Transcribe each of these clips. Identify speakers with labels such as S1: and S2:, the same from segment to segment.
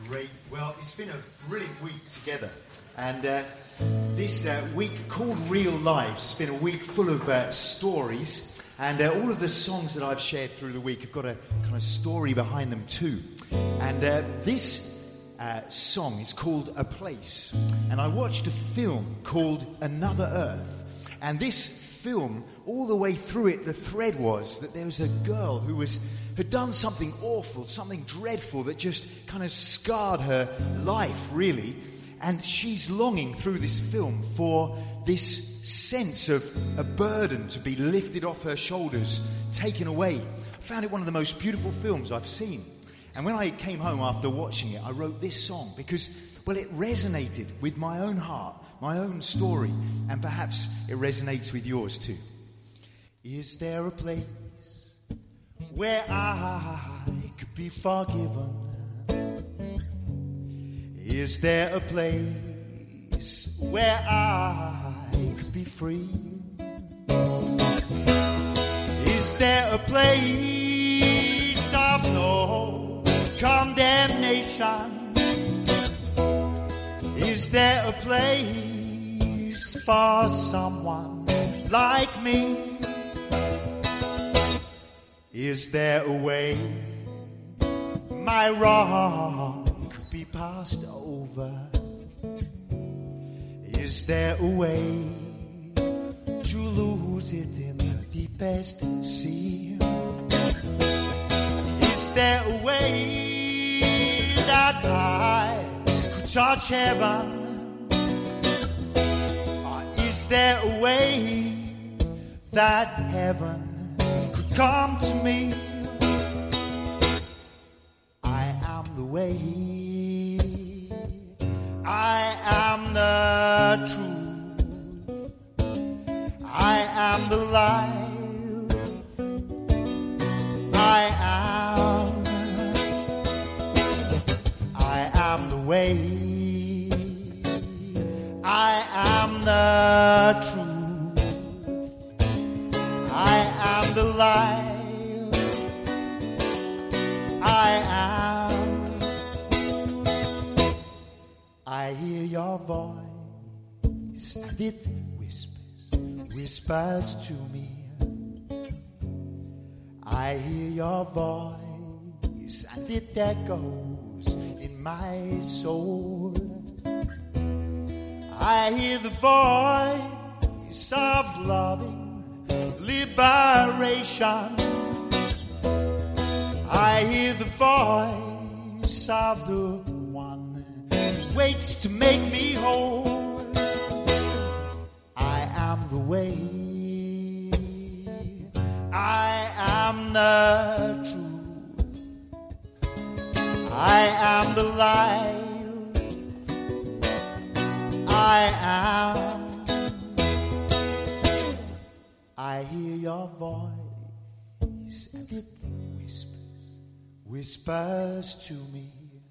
S1: Great. Well, it's been a brilliant week together. And this week called Real Lives has been a week full of stories. And all of the songs that I've shared through the week have got a kind of story behind them too. And this song is called A Place. And I watched a film called Another Earth. And this film, all the way through it, the thread was that there was a girl who had done something awful, something dreadful that just kind of scarred her life, really. And she's longing through this film for this sense of a burden to be lifted off her shoulders, taken away. I found it one of the most beautiful films I've seen. And when I came home after watching it, I wrote this song because, well, it resonated with my own heart, my own story, and perhaps it resonates with yours too. Is there a place where I could be forgiven? Is there a place where I could be free? Is there a place of no condemnation? Is there a place for someone like me? Is there a way my wrong could be passed over? Is there a way to lose it in the deepest sea? Is there a way that I could touch heaven? Or is there a way that heaven could come to me? I am the way, I am the truth, I am the life, I am the way, I am the truth, I am the life, I hear your voice and it whispers to me. I hear your voice and it echoes in my soul. I hear the voice of loving liberation. I hear the voice of the one who waits to make me whole. I am the way, I am the truth, I am the life, I hear your voice and it whispers to me.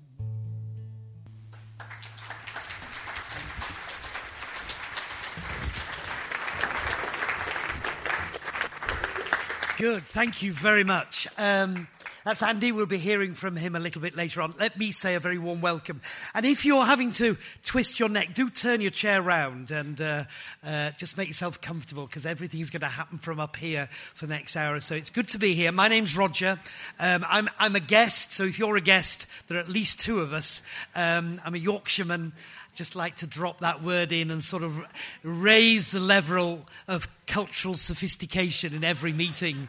S2: Good, thank you very much. That's Andy. We'll be hearing from him a little bit later on. Let me say a very warm welcome. And if you're having to twist your neck, do turn your chair round and just make yourself comfortable, because everything's going to happen from up here for the next hour or so. It's good to be here. My name's Roger. I'm a guest, so if you're a guest, there are at least two of us. I'm a Yorkshireman. Just like to drop that word in and sort of raise the level of cultural sophistication in every meeting.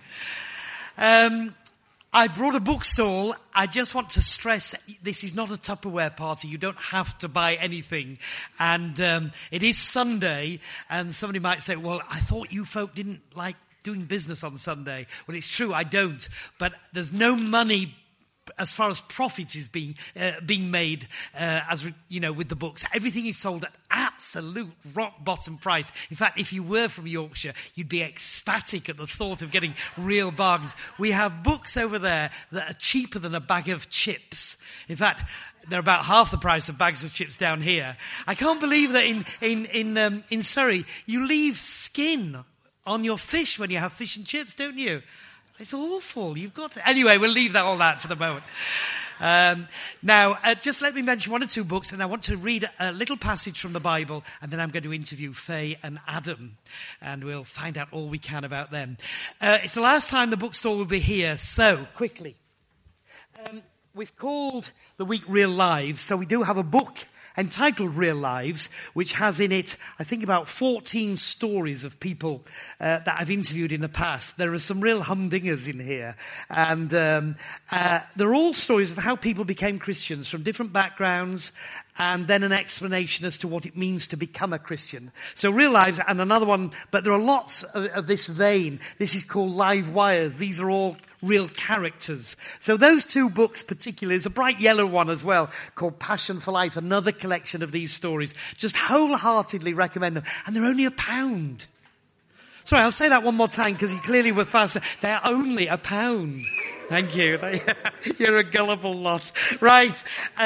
S2: I brought a book stall. I just want to stress, this is not a Tupperware party. You don't have to buy anything. And it is Sunday, and somebody might say, well, I thought you folk didn't like doing business on Sunday. Well, it's true, I don't. But there's no money as far as profit is being made, with the books. Everything is sold at absolute rock bottom price. In fact, if you were from Yorkshire, you'd be ecstatic at the thought of getting real bargains. We have books over there that are cheaper than a bag of chips. In fact, they're about half the price of bags of chips down here. I can't believe that in Surrey you leave skin on your fish when you have fish and chips, don't you? It's awful. You've got to... Anyway, we'll leave all that for the moment. Now, just let me mention one or two books, and I want to read a little passage from the Bible, and then I'm going to interview Faye and Adam, and we'll find out all we can about them. It's the last time the bookstore will be here, so quickly. We've called the week Real Lives, so we do have a book entitled Real Lives, which has in it, I think, about 14 stories of people that I've interviewed in the past. There are some real humdingers in here. And they're all stories of how people became Christians from different backgrounds, and then an explanation as to what it means to become a Christian. So Real Lives, and another one, but there are lots of this vein. This is called Live Wires. These are all real characters. So those two books particularly, there's a bright yellow one as well called Passion for Life, another collection of these stories. Just wholeheartedly recommend them. And they're only £1. Sorry, I'll say that one more time because you clearly were fast. They're only £1. Thank you. You're a gullible lot. Right.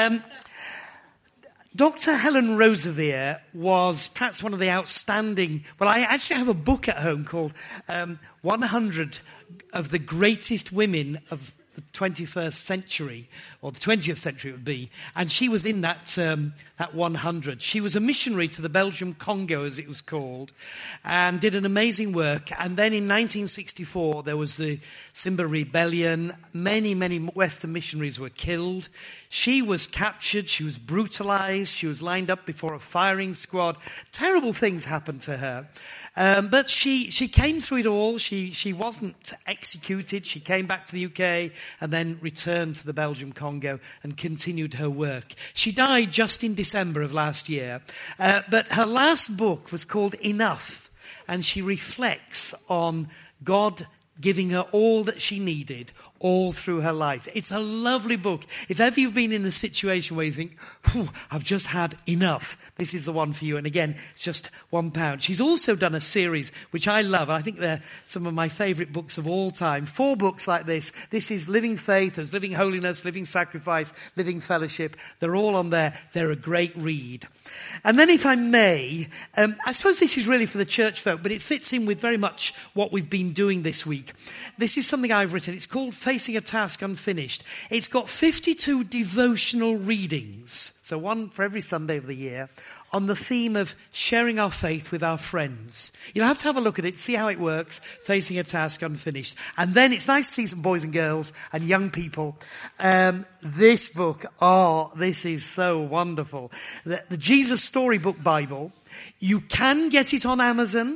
S2: Dr. Helen Roseveare was perhaps one of the outstanding, well, I actually have a book at home called 100 of the Greatest Women of the 21st century, or the 20th century it would be, and she was in that 100. She was a missionary to the Belgium Congo, as it was called, and did an amazing work. And then in 1964, there was the Simba Rebellion. Many, many Western missionaries were killed. She was captured. She was brutalized. She was lined up before a firing squad. Terrible things happened to her. But she came through it all. She wasn't executed. She came back to the UK and then returned to the Belgium Congo and continued her work. She died just in December of last year. But her last book was called Enough, and she reflects on God giving her all that she needed all through her life. It's a lovely book. If ever you've been in a situation where you think, I've just had enough, this is the one for you. And again, it's just £1. She's also done a series, which I love. I think they're some of my favourite books of all time. 4 books like this. This is Living Faith, there's Living Holiness, Living Sacrifice, Living Fellowship. They're all on there. They're a great read. And then if I may, I suppose this is really for the church folk, but it fits in with very much what we've been doing this week. This is something I've written. It's called Facing a Task Unfinished. It's got 52 devotional readings, so one for every Sunday of the year, on the theme of sharing our faith with our friends. You'll have to have a look at it, see how it works, Facing a Task Unfinished. And then it's nice to see some boys and girls and young people. This book, this is so wonderful. The Jesus Storybook Bible, you can get it on Amazon,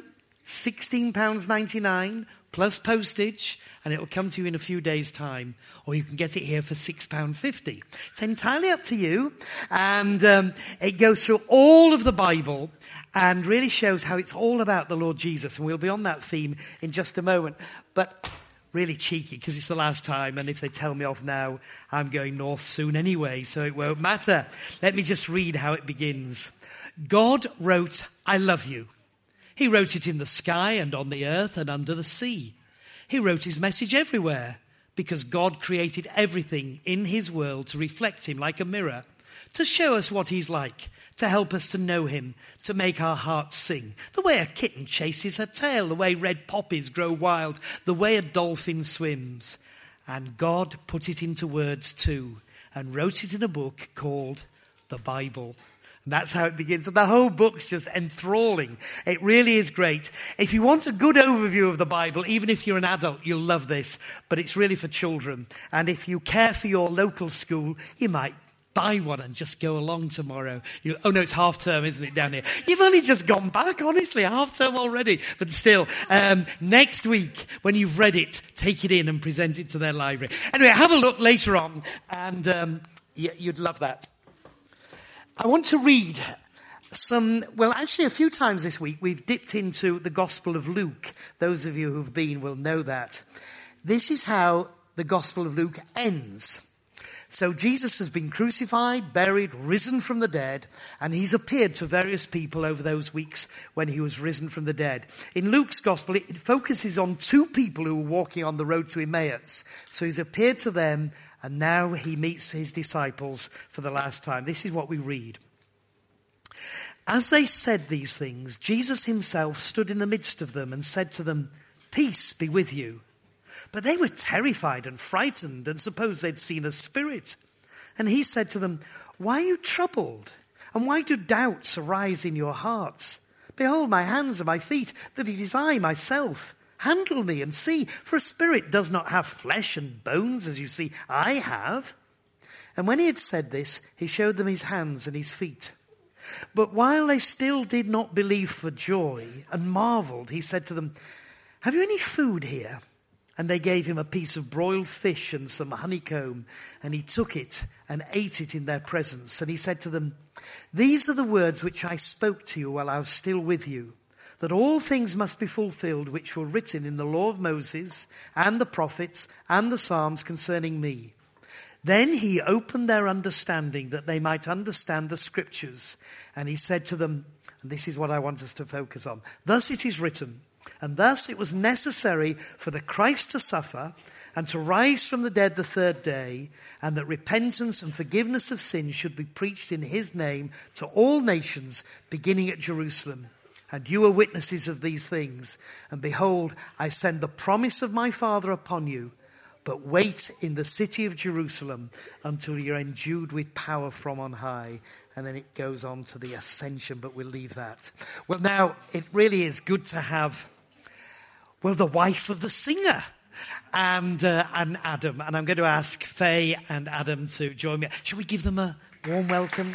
S2: £16.99 plus postage, and it'll come to you in a few days' time. Or you can get it here for £6.50. It's entirely up to you. And it goes through all of the Bible and really shows how it's all about the Lord Jesus. And we'll be on that theme in just a moment. But really cheeky, because it's the last time. And if they tell me off now, I'm going north soon anyway, so it won't matter. Let me just read how it begins. God wrote, I love you. He wrote it in the sky and on the earth and under the sea. He wrote his message everywhere because God created everything in his world to reflect him like a mirror, to show us what he's like, to help us to know him, to make our hearts sing. The way a kitten chases her tail, the way red poppies grow wild, the way a dolphin swims. And God put it into words too and wrote it in a book called the Bible. And that's how it begins. And the whole book's just enthralling. It really is great. If you want a good overview of the Bible, even if you're an adult, you'll love this. But it's really for children. And if you care for your local school, you might buy one and just go along tomorrow. Oh no, it's half term, isn't it, down here? You've only just gone back, honestly, half term already. But still, next week, when you've read it, take it in and present it to their library. Anyway, have a look later on, and you'd love that. I want to read a few times this week we've dipped into the Gospel of Luke. Those of you who've been will know that. This is how the Gospel of Luke ends. So Jesus has been crucified, buried, risen from the dead, and he's appeared to various people over those weeks when he was risen from the dead. In Luke's Gospel, it focuses on 2 people who were walking on the road to Emmaus. So he's appeared to them, and now he meets his disciples for the last time. This is what we read. As they said these things, Jesus himself stood in the midst of them and said to them, "Peace be with you." But they were terrified and frightened and supposed they'd seen a spirit. And he said to them, "Why are you troubled? And why do doubts arise in your hearts? Behold my hands and my feet, that it is I myself. Handle me and see, for a spirit does not have flesh and bones, as you see I have." And when he had said this, he showed them his hands and his feet. But while they still did not believe for joy and marveled, he said to them, "Have you any food here?" And they gave him a piece of broiled fish and some honeycomb, and he took it and ate it in their presence. And he said to them, "These are the words which I spoke to you while I was still with you, that all things must be fulfilled which were written in the law of Moses and the prophets and the Psalms concerning me." Then he opened their understanding that they might understand the scriptures. And he said to them, and this is what I want us to focus on, "Thus it is written, and thus it was necessary for the Christ to suffer and to rise from the dead the third day, and that repentance and forgiveness of sins should be preached in his name to all nations, beginning at Jerusalem. And you are witnesses of these things. And behold, I send the promise of my Father upon you. But wait in the city of Jerusalem until you're endued with power from on high." And then it goes on to the ascension, but we'll leave that. Well, now, it really is good to have, well, the wife of the singer and Adam. And I'm going to ask Faye and Adam to join me. Shall we give them a warm welcome?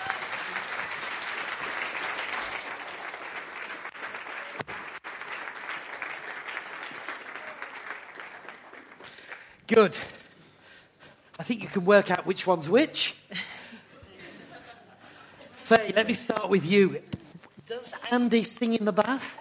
S2: Good. I think you can work out which one's which. Faye, let me start with you. Does Andy sing in the bath?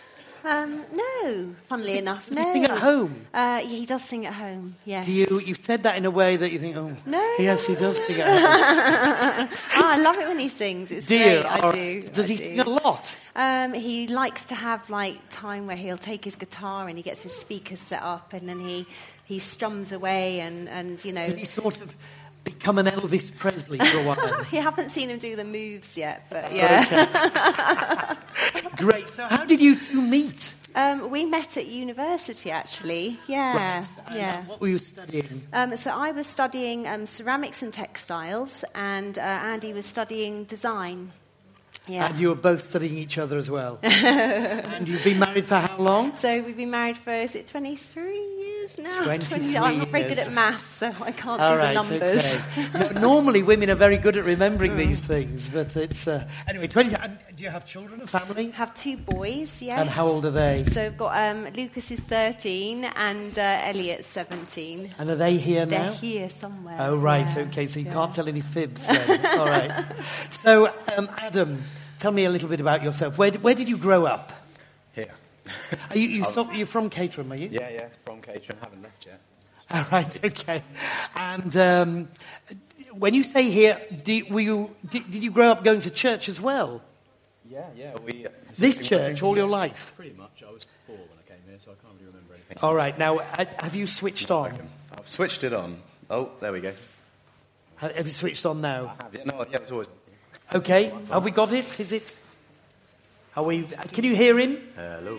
S3: No, funnily enough, no.
S2: Does he sing at home?
S3: He does sing at home, yes.
S2: You've said that in a way that you think, oh,
S3: no.
S2: Yes, he does sing at home.
S3: I love it when he sings. It's
S2: do
S3: great.
S2: You?
S3: I do.
S2: Does he sing a lot?
S3: He likes to have time where he'll take his guitar and he gets his speakers set up, and then he strums away and you know.
S2: Does he sort of become an Elvis Presley for a while?
S3: You haven't seen him do the moves yet, but yeah.
S2: Okay. Great. So how did you two meet?
S3: We met at university, actually. Yeah,
S2: Right.
S3: yeah.
S2: What were you studying?
S3: So I was studying ceramics and textiles, and Andy was studying design. Yeah.
S2: And you were both studying each other as well. And you've been married for how long?
S3: So we've been married for, is it 23 years now?
S2: 23
S3: I'm not very
S2: years.
S3: good at maths, so I can't
S2: All
S3: do
S2: right,
S3: the numbers.
S2: Okay. No, normally women are very good at remembering these things, but it's... Anyway, 20... And do you have children, a family?
S3: Have two boys, yes.
S2: And how old are they?
S3: So we've got Lucas is 13 and Elliot's 17.
S2: And are they here now?
S3: They're here somewhere.
S2: Oh, right,
S3: yeah.
S2: okay, so you can't tell any fibs then. All right. So, Adam, tell me a little bit about yourself. Where did you grow up?
S4: Here.
S2: You're from Caterham, are you?
S4: Yeah, from Caterham. Haven't left yet.
S2: All right, okay. And when you say here, did you grow up going to church as well?
S4: Yeah.
S2: This church all your life?
S4: Pretty much. I was 4 when I came here, so I can't really remember anything.
S2: All right, now, have you switched on?
S4: I've switched it on. Oh, there we go.
S2: Have you switched on now?
S4: I have. Yeah, it's always...
S2: Okay, have we got it? Is it? Are we? Can you hear him?
S4: Hello.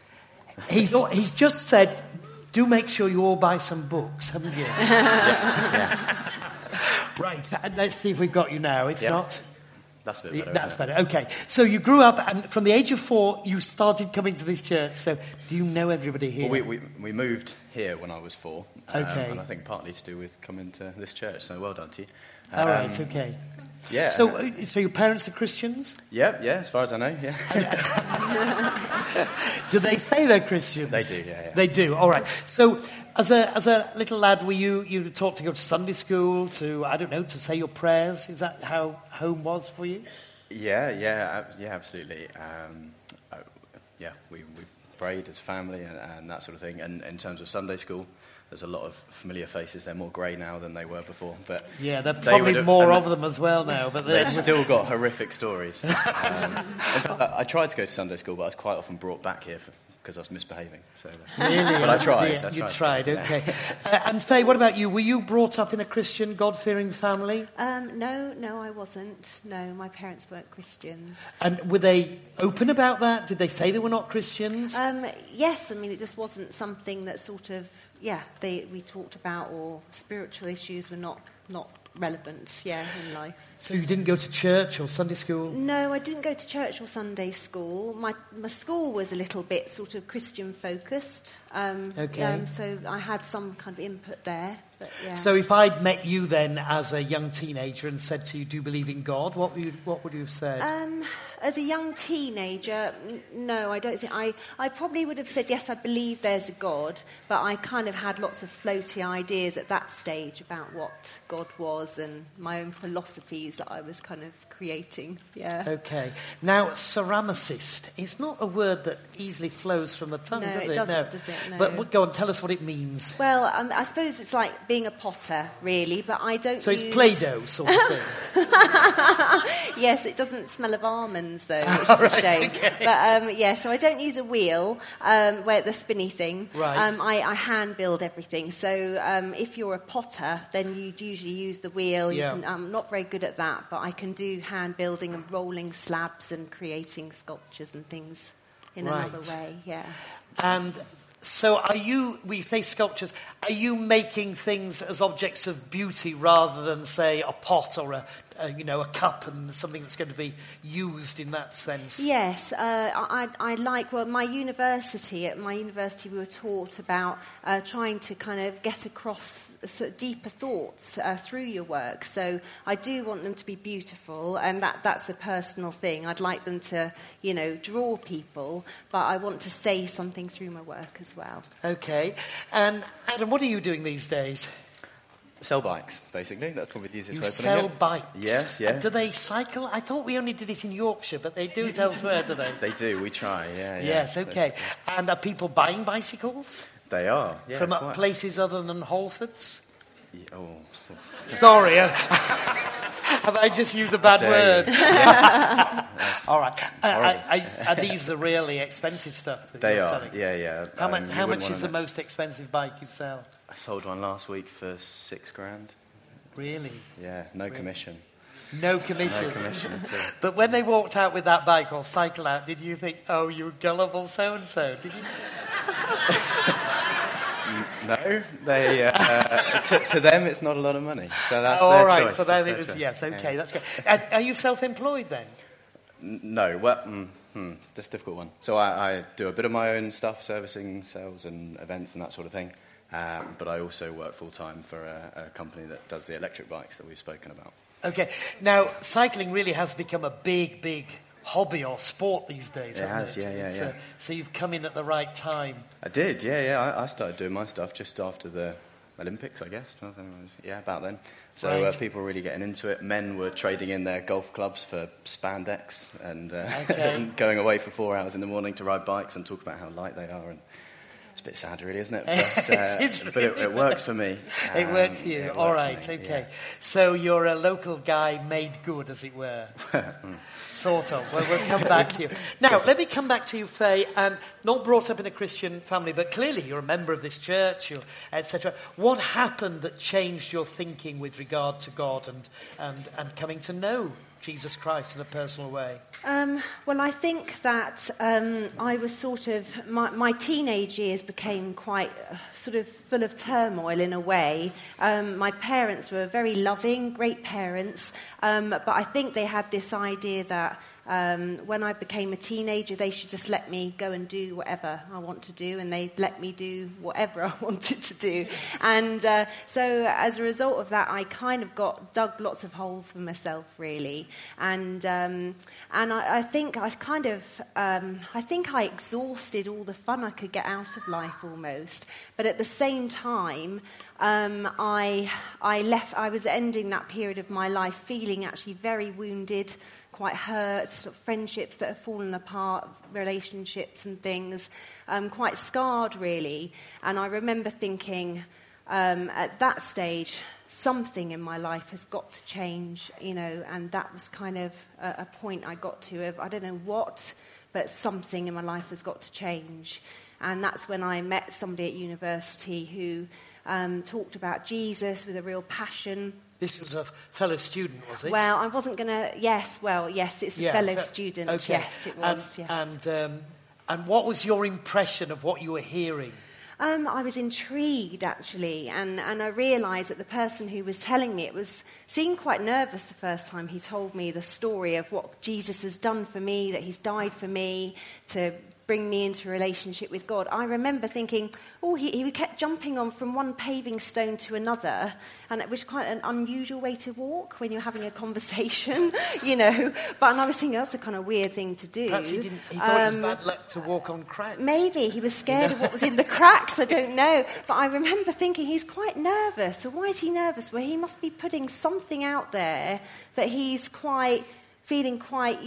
S2: He's just said, do make sure you all buy some books, haven't you?
S4: Yeah.
S2: Right, and let's see if we've got you now. If not...
S4: That's a bit better.
S2: That's better. Okay. So you grew up, and from the age of 4, you started coming to this church. So do you know everybody here?
S4: Well, we moved here when I was 4.
S2: Okay.
S4: And I think partly to do with coming to this church. So well done to you.
S2: All right. Okay.
S4: Yeah.
S2: So your parents are Christians?
S4: Yeah. As far as I know, yeah.
S2: Do they say they're Christians?
S4: They do. Yeah.
S2: They do. All right. So as a little lad, were you taught to go to Sunday school, to say your prayers? Is that how home was for you?
S4: Yeah, absolutely. We prayed as a family and that sort of thing. And in terms of Sunday school, there's a lot of familiar faces. They're more grey now than they were before. But
S2: yeah, there are probably more of them as well now. But
S4: they've still got horrific stories. In fact, I tried to go to Sunday school, but I was quite often brought back here because I was misbehaving. So,
S2: really?
S4: But I tried.
S2: You tried, okay. And Faye, what about you? Were you brought up in a Christian, God-fearing family?
S3: No, I wasn't. No, my parents weren't Christians.
S2: And were they open about that? Did they say they were not Christians?
S3: Yes, I mean, it just wasn't something that sort of we talked about, or spiritual issues were not relevant, in life.
S2: So you didn't go to church or Sunday school?
S3: No, I didn't go to church or Sunday school. My school was a little bit sort of Christian focused. So I had some kind of input there. But
S2: So if I'd met you then as a young teenager and said to you, do you believe in God, what would you have said?
S3: As a young teenager, no, I don't think. I probably would have said, yes, I believe there's a God, but I kind of had lots of floaty ideas at that stage about what God was and my own philosophies that I was kind of creating. Yeah.
S2: Okay. Now, ceramicist, it's not a word that easily flows from the tongue,
S3: No,
S2: does it?
S3: it doesn't,
S2: No.
S3: does it? No.
S2: But go on, tell us what it means.
S3: Well, I suppose it's like being a potter, really, but I don't
S2: So
S3: use...
S2: it's Play-Doh sort of thing.
S3: Yes, it doesn't smell of almonds, though, which is a shame.
S2: Okay.
S3: But, so I don't use a wheel, where the spinny thing.
S2: Right.
S3: I hand build everything. So if you're a potter, then you'd usually use the wheel.
S2: Yeah.
S3: I'm not very good at that, but I can do hand building and rolling slabs and creating sculptures and things in another way, yeah.
S2: And so we say sculptures, are you making things as objects of beauty rather than, say, a pot or a cup and something that's going to be used in that sense?
S3: Yes, I like, at my university we were taught about trying to kind of get across sort of deeper thoughts through your work. So I do want them to be beautiful, and that's a personal thing. I'd like them to, draw people, but I want to say something through my work as well.
S2: Okay. And Adam, what are you doing these days?
S4: Sell bikes, basically. That's probably the easiest
S2: You
S4: way of putting
S2: sell
S4: it.
S2: bikes?
S4: Yes, yeah.
S2: And do they cycle? I thought we only did it in Yorkshire, but they do it elsewhere, do they?
S4: They do, we try, yeah.
S2: Yes, okay. And are people buying bicycles?
S4: They are, yeah.
S2: From
S4: quite.
S2: places other than Halfords?
S4: Yeah, oh.
S2: Sorry. Have I just used a bad word?
S4: Yes.
S2: All right. Are these the really expensive stuff that
S4: They
S2: you're
S4: are,
S2: selling?
S4: yeah.
S2: How much is the most expensive bike you sell?
S4: I sold one last week for $6,000.
S2: Really?
S4: Yeah, no commission.
S2: No commission.
S4: No commission at all.
S2: But when they walked out with that bike or cycle out, did you think, oh, you gullible so-and-so? Did you?
S4: No, they to them it's not a lot of money, so that's
S2: all
S4: their
S2: right,
S4: choice.
S2: for them
S4: That's
S2: it was
S4: their
S2: yes,
S4: choice.
S2: okay, that's good. And are you self-employed then?
S4: No, well, that's a difficult one. So I do a bit of my own stuff, servicing, sales, and events and that sort of thing. But I also work full time for a company that does the electric bikes that we've spoken about.
S2: Okay, now cycling really has become a big hobby or sport these days, hasn't it?
S4: Yeah.
S2: So you've come in at the right time.
S4: I did, yeah. I started doing my stuff just after the Olympics, I guess. About then. So
S2: Right.
S4: people were really getting into it. Men were trading in their golf clubs for spandex and going away for 4 hours in the morning to ride bikes and talk about how light they are. And it's a bit sad, really, isn't it? But, it works for me.
S2: It worked for you. All right, okay.
S4: Yeah.
S2: So you're a local guy made good, as it were. Sort of. Well, we'll come back to you. Now, let me come back to you, Faye, and not brought up in a Christian family, but clearly you're a member of this church, etc. What happened that changed your thinking with regard to God and coming to know Jesus Christ in a personal way?
S3: Well, I think that I was sort of... My teenage years became quite sort of full of turmoil in a way. My parents were very loving, great parents, but I think they had this idea that when I became a teenager, they should just let me go and do whatever I want to do, and they let me do whatever I wanted to do. And so as a result of that, I kind of dug lots of holes for myself, really. And I think I exhausted all the fun I could get out of life almost. But at the same time, I was ending that period of my life feeling actually very wounded, quite hurt, sort of friendships that have fallen apart, relationships and things, quite scarred really. And I remember thinking at that stage, something in my life has got to change, and that was kind of a point I got to of, I don't know what, but something in my life has got to change. And that's when I met somebody at university who talked about Jesus with a real passion.
S2: This was a fellow student, was it?
S3: Well, I wasn't going to... Yes, it's a fellow student.
S2: Okay.
S3: Yes, it was.
S2: And what was your impression of what you were hearing?
S3: I was intrigued, actually, and I realised that the person who was telling me seemed quite nervous the first time he told me the story of what Jesus has done for me, that he's died for me to bring me into a relationship with God. I remember thinking, he kept jumping on from one paving stone to another, and it was quite an unusual way to walk when you're having a conversation, But I was thinking, that's a kind of weird thing to do.
S2: Perhaps he thought it was bad luck to walk on cracks.
S3: Maybe he was scared of what was in the cracks, I don't know. But I remember thinking, he's quite nervous. So why is he nervous? Well, he must be putting something out there that he's feeling quite,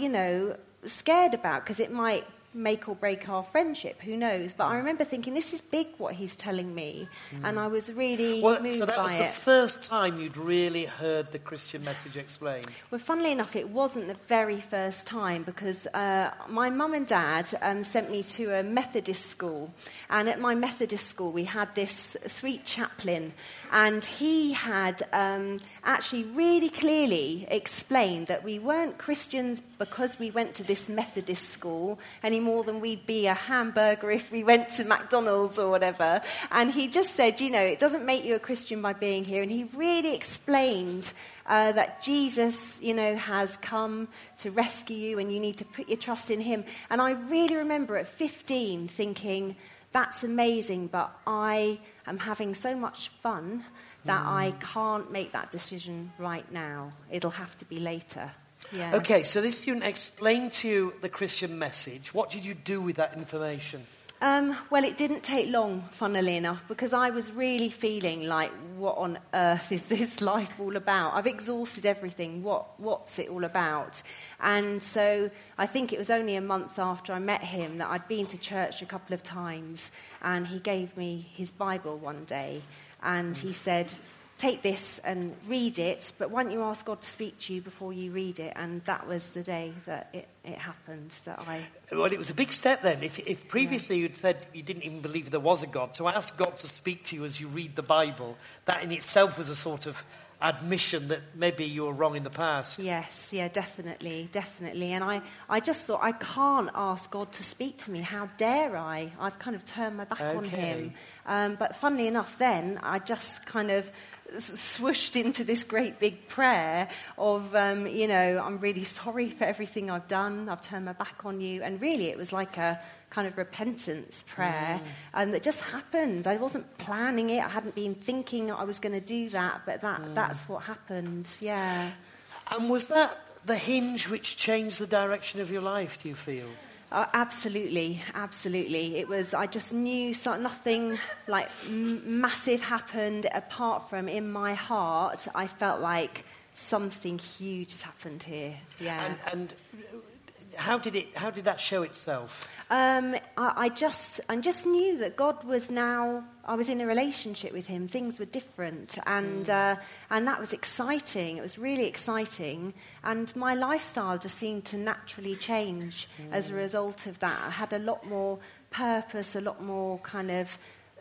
S3: scared about, because it might make or break our friendship, who knows? But I remember thinking, this is big what he's telling me, and I was really moved by it.
S2: So that was the first time you'd really heard the Christian message explained?
S3: Well, funnily enough, it wasn't the very first time, because my mum and dad sent me to a Methodist school, and at my Methodist school we had this sweet chaplain, and he had actually really clearly explained that we weren't Christians because we went to this Methodist school any more than we'd be a hamburger if we went to McDonald's or whatever. And he just said, it doesn't make you a Christian by being here. And he really explained that Jesus, has come to rescue you, and you need to put your trust in him. And I really remember at 15 thinking, that's amazing, but I am having so much fun that I can't make that decision right now. It'll have to be later. Yeah.
S2: Okay, so this student explained to you the Christian message. What did you do with that information?
S3: Well, it didn't take long, funnily enough, because I was really feeling like, what on earth is this life all about? I've exhausted everything. What's it all about? And so I think it was only a month after I met him that I'd been to church a couple of times, and he gave me his Bible one day, and he said, take this and read it, but why don't you ask God to speak to you before you read it? And that was the day that it happened, that I...
S2: Well, it was a big step then. If previously you'd said you didn't even believe there was a God, to ask God to speak to you as you read the Bible, that in itself was a sort of admission that maybe you were wrong in the past.
S3: Yes, yeah, definitely. And I just thought, I can't ask God to speak to me. How dare I? I've kind of turned my back on him. But funnily enough then, I just kind of swooshed into this great big prayer of, I'm really sorry for everything I've done. I've turned my back on you. And really it was like a kind of repentance prayer that just happened. I wasn't planning it. I hadn't been thinking I was going to do that, but that's what happened. Yeah.
S2: And was that the hinge which changed the direction of your life, do you feel?
S3: Absolutely. It was, I just knew nothing like massive happened apart from in my heart, I felt like something huge has happened here. Yeah.
S2: And how did that show itself?
S3: I just knew that God was now, I was in a relationship with him. Things were different, and that was exciting. It was really exciting, and my lifestyle just seemed to naturally change as a result of that. I had a lot more purpose, a lot more kind of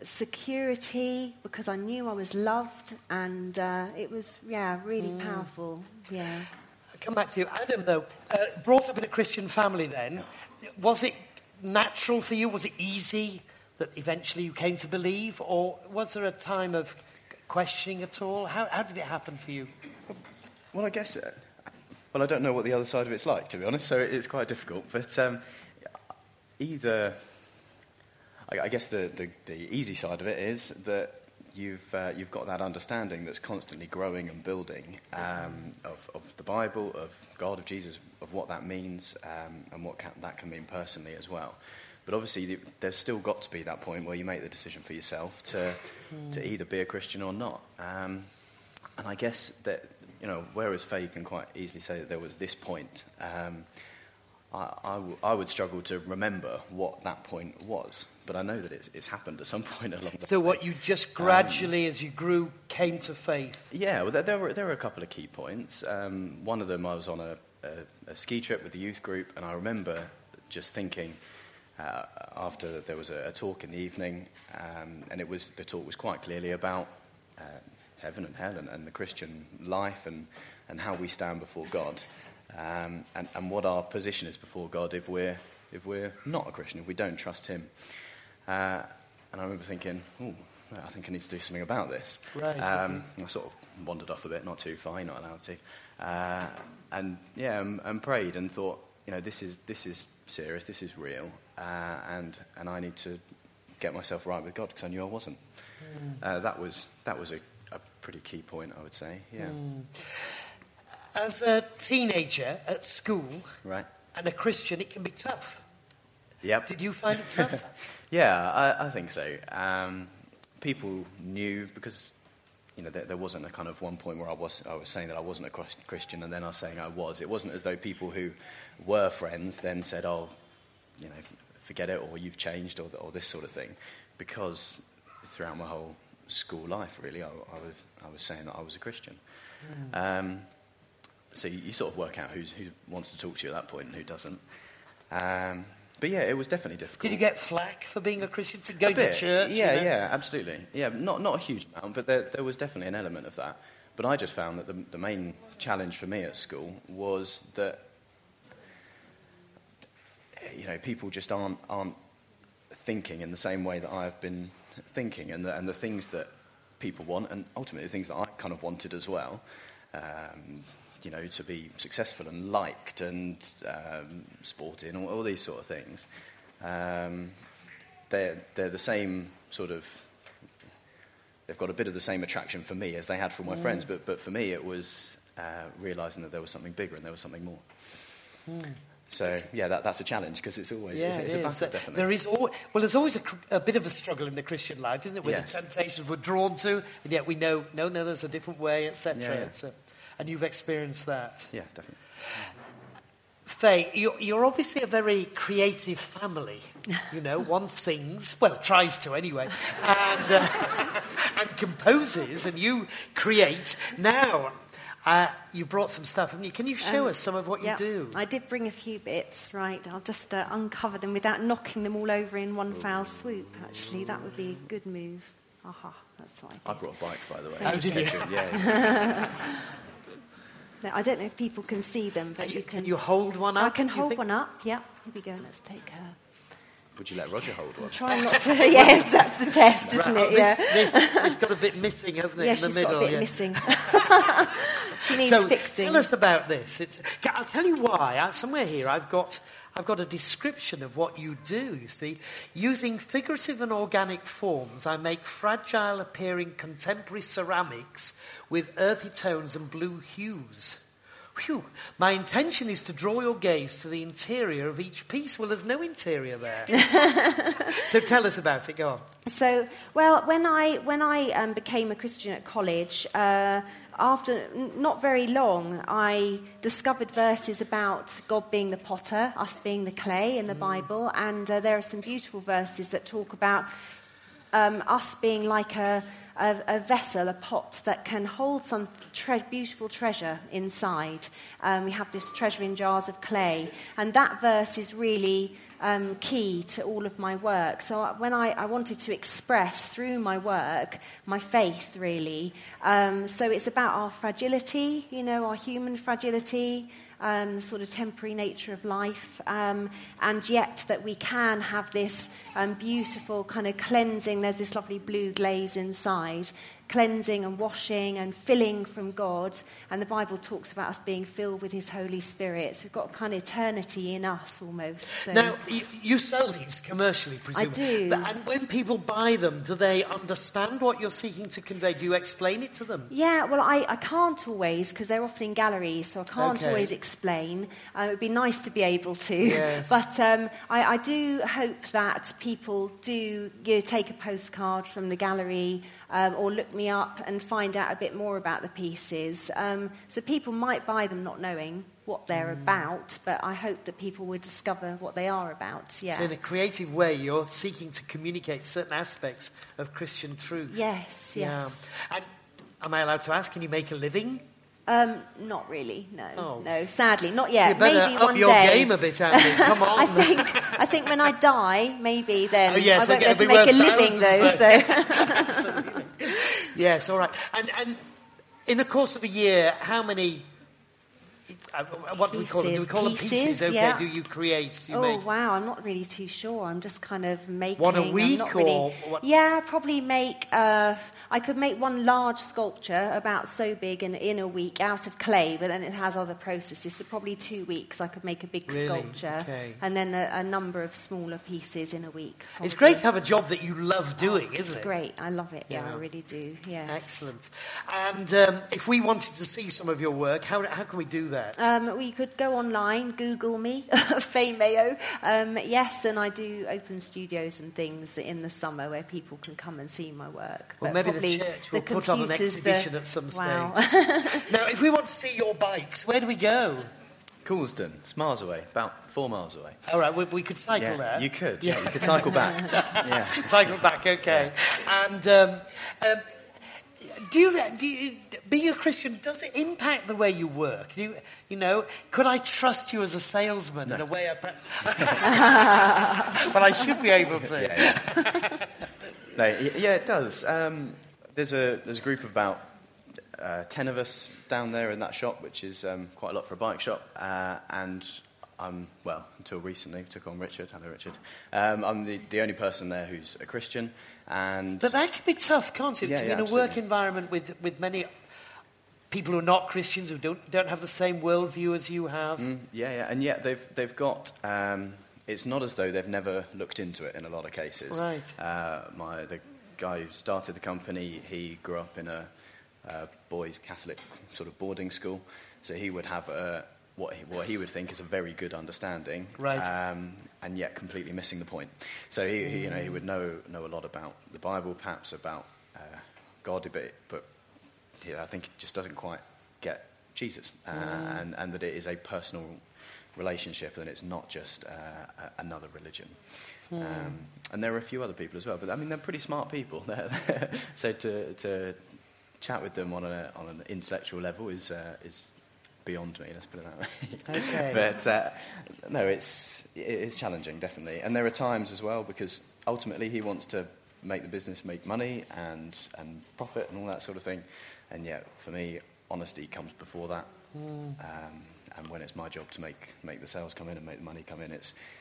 S3: security, because I knew I was loved, and it was, really powerful. Yeah.
S2: I'll come back to you. Adam, though, brought up in a Christian family then, was it natural for you? Was it easy that eventually you came to believe? Or was there a time of questioning at all? How did it happen for you?
S4: Well, I guess... I don't know what the other side of it's like, to be honest, so it's quite difficult. But either... I guess the easy side of it is that you've got that understanding that's constantly growing and building of the Bible, of God, of Jesus, of what that means, and what that can mean personally as well. But obviously, there's still got to be that point where you make the decision for yourself to either be a Christian or not. And I guess that, whereas Faye can quite easily say that there was this point, I would struggle to remember what that point was. But I know that it's happened at some point along the way.
S2: So what you just gradually, as you grew, came to faith?
S4: Yeah, well, there were a couple of key points. One of them, I was on a ski trip with the youth group, and I remember just thinking, after there was a talk in the evening, and the talk was quite clearly about heaven and hell and the Christian life and how we stand before God, and what our position is before God if we're not a Christian, if we don't trust him. I remember thinking, I think I need to do something about this.
S2: Right.
S4: I sort of wandered off a bit, not too far, you're not allowed to. And prayed and thought, this is serious, this is real, and I need to get myself right with God, because I knew I wasn't. That was a pretty key point, I would say. Yeah.
S2: As a teenager at school,
S4: right,
S2: and a Christian, it can be tough.
S4: Yep.
S2: Did you find it tough?
S4: Yeah, I think so. People knew, because there wasn't a kind of one point where I was saying that I wasn't a Christian, and then I was saying I was. It wasn't as though people who were friends then said, forget it, or you've changed, or this sort of thing, because throughout my whole school life, really, I was saying that I was a Christian. So you sort of work out who wants to talk to you at that point and who doesn't. But yeah, it was definitely difficult.
S2: Did you get flack for being a Christian, going to church?
S4: Yeah, absolutely. Yeah, not a huge amount, but there was definitely an element of that. But I just found that the main challenge for me at school was that people just aren't thinking in the same way that I've been thinking, and the things that people want, and ultimately the things that I kind of wanted as well. To be successful and liked and sporty and all these sort of things. They're the same sort of... They've got a bit of the same attraction for me as they had for my friends, but for me it was realising that there was something bigger and there was something more. So, yeah, that's a challenge, because it's always it's a battle, definitely.
S2: There's always a bit of a struggle in the Christian life, isn't it, where the temptations we're drawn to, and yet we know, no, there's a different way, etc.
S4: Yeah.
S2: And you've experienced that.
S4: Yeah, definitely.
S2: Faye, you're obviously a very creative family. One sings, well, tries to anyway, and composes, and you create. Now, you brought some stuff, haven't you? Can you show us some of what you do?
S3: I did bring a few bits, right. I'll just uncover them without knocking them all over in one foul swoop, actually. That would be a good move. Aha, that's what I did.
S4: I brought a bike, by the way.
S2: Oh, did you?
S4: Yeah.
S3: No, I don't know if people can see them, but you can...
S2: Can you hold one up?
S3: I can hold one up, yeah. Here we go, let's take her.
S4: Would you let Roger hold one?
S3: Try not to... Yes, that's the test, isn't it? Yeah.
S2: It's got a bit missing, hasn't it,
S3: yeah,
S2: in the middle?
S3: Yeah, she's got a bit missing. She needs fixing.
S2: Tell us about this. I'll tell you why. Somewhere here I've got a description of what you do, you see. Using figurative and organic forms, I make fragile-appearing contemporary ceramics with earthy tones and blue hues. Whew. My intention is to draw your gaze to the interior of each piece. Well, there's no interior there. So tell us about it. Go on.
S3: So, well, when I became a Christian at college, after not very long, I discovered verses about God being the potter, us being the clay in the Bible, and there are some beautiful verses that talk about us being like a vessel, a pot that can hold some beautiful treasure inside. We have this treasure in jars of clay, and that verse is really key to all of my work. So when I wanted to express through my work my faith, really. So it's about our fragility, our human fragility, the sort of temporary nature of life, and yet that we can have this beautiful kind of cleansing. There's this lovely blue glaze inside, cleansing and washing and filling from God. And the Bible talks about us being filled with His Holy Spirit. So we've got kind of eternity in us almost. So.
S2: Now, you sell these commercially, presumably.
S3: I do.
S2: And when people buy them, do they understand what you're seeking to convey? Do you explain it to them?
S3: Yeah, well, I can't always, because they're often in galleries, so I can't always explain. It would be nice to be able to.
S2: Yes.
S3: But I do hope that people do take a postcard from the gallery or look me up and find out a bit more about the pieces. So people might buy them not knowing what they're about, but I hope that people will discover what they are about. Yeah.
S2: So in a creative way, you're seeking to communicate certain aspects of Christian truth.
S3: Yes.
S2: And am I allowed to ask, can you make a living?
S3: Not really, no. No, sadly, not yet.
S2: You better
S3: maybe
S2: up
S3: one
S2: your
S3: day.
S2: game a bit, Andy. Come on.
S3: I think when I die, maybe then.
S2: Yes,
S3: I won't be able to make a living, though. So.
S2: Absolutely. Yes, all right. And in the course of a year, how many What do we call them? Do we call them pieces? Okay,
S3: yeah.
S2: do you create? Do you
S3: Oh,
S2: make?
S3: wow, I'm not really too sure. I'm just kind of making...
S2: What, a week
S3: I'm not
S2: or
S3: really,
S2: what?
S3: Yeah, probably make... I could make one large sculpture about so big in a week out of clay, but then it has other processes. So probably 2 weeks I could make a big sculpture.
S2: Okay.
S3: And then a number of smaller pieces in a week. Probably.
S2: It's great to have a job that you love doing, isn't it?
S3: It's great. I love it. Yeah,
S2: Yeah.
S3: I really do. Yes.
S2: Excellent. And if we wanted to see some of your work, how can we do that?
S3: Well, you could go online, Google me, Faye Mayo. Yes, and I do open studios and things in the summer where people can come and see my work.
S2: Well,
S3: But
S2: maybe
S3: probably
S2: the church will put on an exhibition at some stage.
S3: Wow.
S2: Now, if we want to see your bikes, where do we go?
S4: Coulsdon, it's miles away, about 4 miles away.
S2: All right, we could cycle there.
S4: You could. Yeah, you could cycle back. Yeah.
S2: Cycle back, okay. And do you, being a Christian, does it impact the way you work? You know, could I trust you as a salesman in a way? Well, I should be able to.
S4: Yeah, it does. There's a group of about 10 of us down there in that shop, which is quite a lot for a bike shop. And I'm, well, until recently, took on Richard. Hello, Richard. I'm the only person there who's a Christian. And
S2: but that can be tough, can't it?
S4: Yeah,
S2: To be in a work environment with many people who are not Christians, who don't have the same worldview as you have.
S4: And yet they've got. It's not as though they've never looked into it in a lot of cases.
S2: Right.
S4: The guy who started the company, he grew up in a boys' Catholic sort of boarding school, so he would have what he would think is a very good understanding,
S2: right.
S4: And yet completely missing the point. So he would know a lot about the Bible, perhaps about God a bit, but I think he just doesn't quite get Jesus, and that it is a personal relationship and it's not just another religion. And there are a few other people as well, but I mean they're pretty smart people. So to chat with them on an intellectual level is beyond me. Let's put it that way.
S2: Okay.
S4: But no, it is challenging, definitely. And there are times as well because ultimately he wants to make the business make money and profit and all that sort of thing. And yet, for me, honesty comes before that. And when it's my job to make the sales come in and make the money come in,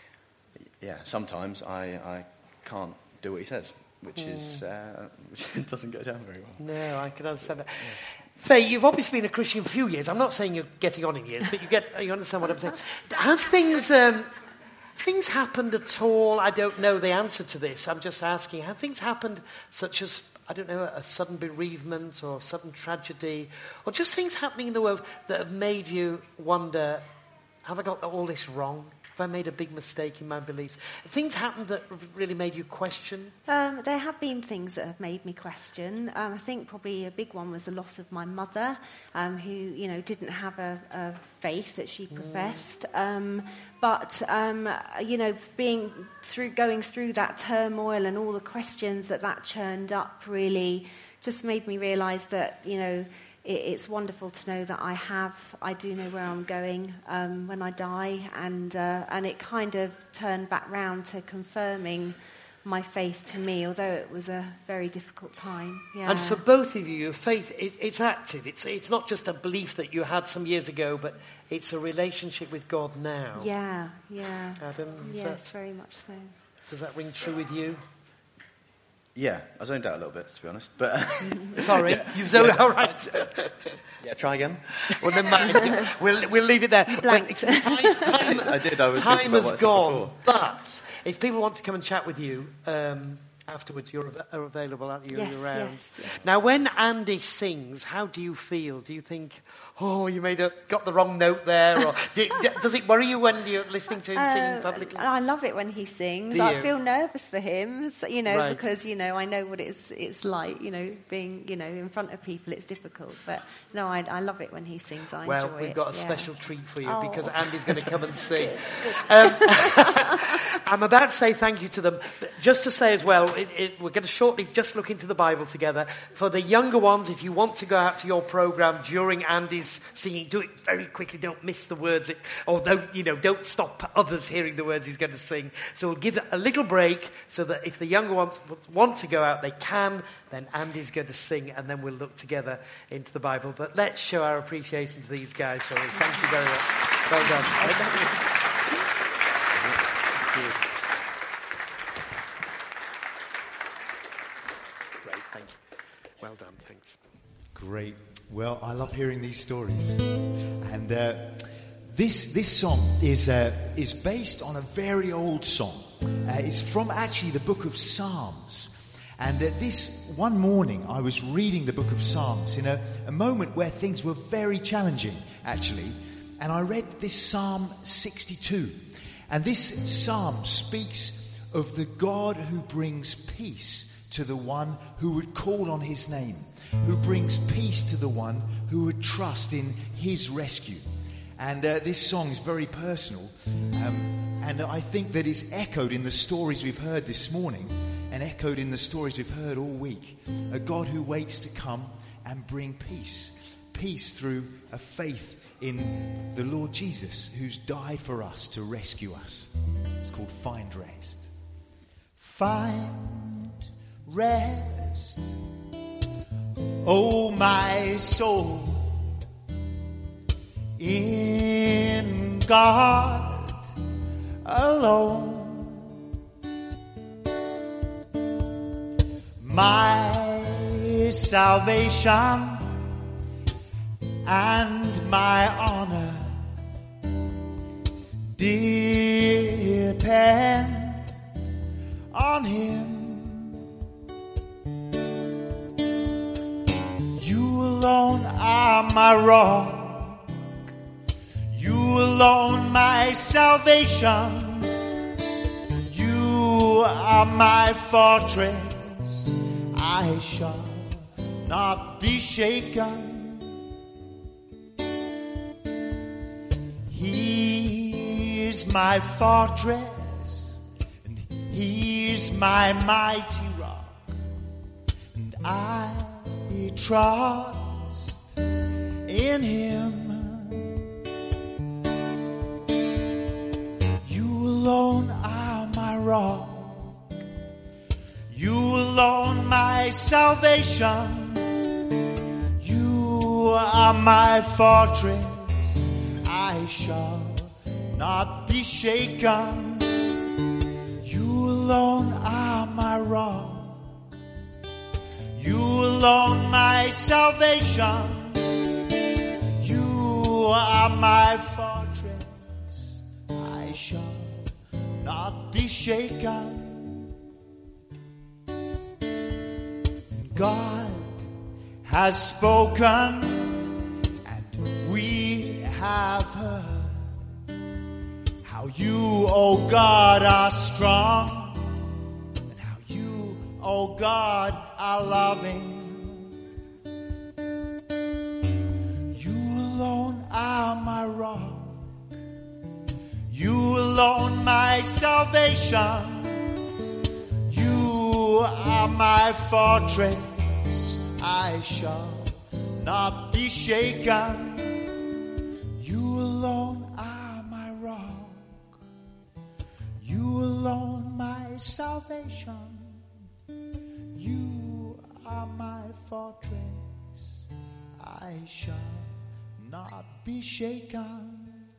S4: sometimes I can't do what he says, which doesn't go down very well.
S2: No, I can understand that. Faye, you've obviously been a Christian a few years. I'm not saying you're getting on in years, but you understand what I'm saying. Have things happened at all? I don't know the answer to this. I'm just asking. Have things happened such as, I don't know, a sudden bereavement or sudden tragedy, or just things happening in the world that have made you wonder, have I got all this wrong? Have I made a big mistake in my beliefs? Have things happened that have really made you question?
S3: There have been things that have made me question. I think probably a big one was the loss of my mother, who didn't have a faith that she professed. But going through that turmoil and all the questions that churned up really just made me realise that it's wonderful to know that I do know where I'm going when I die, and it kind of turned back round to confirming my faith to me, although it was a very difficult time. Yeah.
S2: And for both of you, your faith, it's active. It's not just a belief that you had some years ago, but it's a relationship with God now.
S3: Yeah.
S2: Adam?
S3: Yes, very much so.
S2: Does that ring true with you?
S4: Yeah, I zoned out a little bit, to be honest. But
S2: sorry, you've zoned out. All right.
S4: Yeah, try again.
S2: Well, then we'll leave it there.
S3: Blanked.
S4: I did. I was
S2: time has gone.
S4: before.
S2: But if people want to come and chat with you afterwards, you're available, aren't you?
S3: Yes,
S2: You're around.
S3: yes.
S2: Now, when Andy sings, how do you feel? Do you think, you got the wrong note there? Or does it worry you when you're listening to him singing publicly?
S3: I love it when he sings.
S2: Do you?
S3: I feel nervous for him,
S2: Right.
S3: because, I know what it's like, being, in front of people, it's difficult. But, no, I love it when he sings. I enjoy it.
S2: Well, we've got a special treat for you because Andy's going to come and sing.
S3: Good.
S2: I'm about to say thank you to them. But just to say as well, we're going to shortly just look into the Bible together. For the younger ones, if you want to go out to your program during Andy's singing, do it very quickly. Don't miss the words, don't stop others hearing the words he's going to sing. So we'll give it a little break so that if the younger ones want to go out, they can. Then Andy's going to sing, and then we'll look together into the Bible. But let's show our appreciation to these guys, shall we? Thank you very much. Well done. Great, thank you. Well done, thanks.
S1: Great. Well, I love hearing these stories. And this song is based on a very old song. It's from actually the book of Psalms. And this one morning, I was reading the book of Psalms in a moment where things were very challenging, actually. And I read this Psalm 62. And this psalm speaks of the God who brings peace to the one who would call on his name, who brings peace to the one who would trust in his rescue. And this song is very personal. And I think that it's echoed in the stories we've heard this morning and echoed in the stories we've heard all week. A God who waits to come and bring peace. Peace through a faith in the Lord Jesus, who's died for us to rescue us. It's called Find Rest. Find rest, oh my soul, in God alone. My salvation and my honor depend on Him. You alone are my rock. You alone my salvation. You are my fortress. I shall not be shaken. He is my fortress, and He is my mighty rock, and I trust in Him. You alone are my rock. You alone my salvation. You are my fortress. I shall not be shaken. You alone are my rock. You alone my salvation. You are my fortress. I shall not be shaken. God has spoken, and we have heard how you, oh God, are strong, and how you, oh God, are loving. You alone are my rock. You alone my salvation. You are my fortress. I shall not be shaken. You alone are my rock. You alone my salvation. You are my fortress. I shall not be shaken.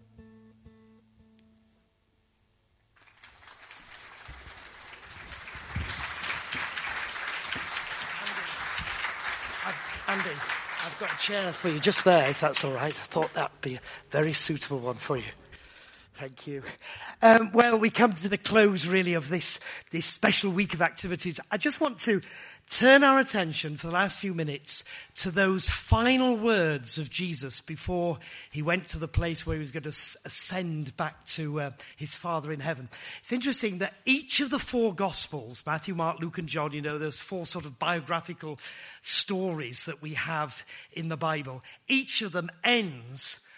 S2: Andy, I've got a chair for you just there, if that's all right. I thought that'd be a very suitable one for you. Thank you. Well, we come to the close, really, of this special week of activities. I just want to turn our attention for the last few minutes to those final words of Jesus before he went to the place where he was going to ascend back to his Father in heaven. It's interesting that each of the four Gospels, Matthew, Mark, Luke, and John, those four sort of biographical stories that we have in the Bible, each of them ends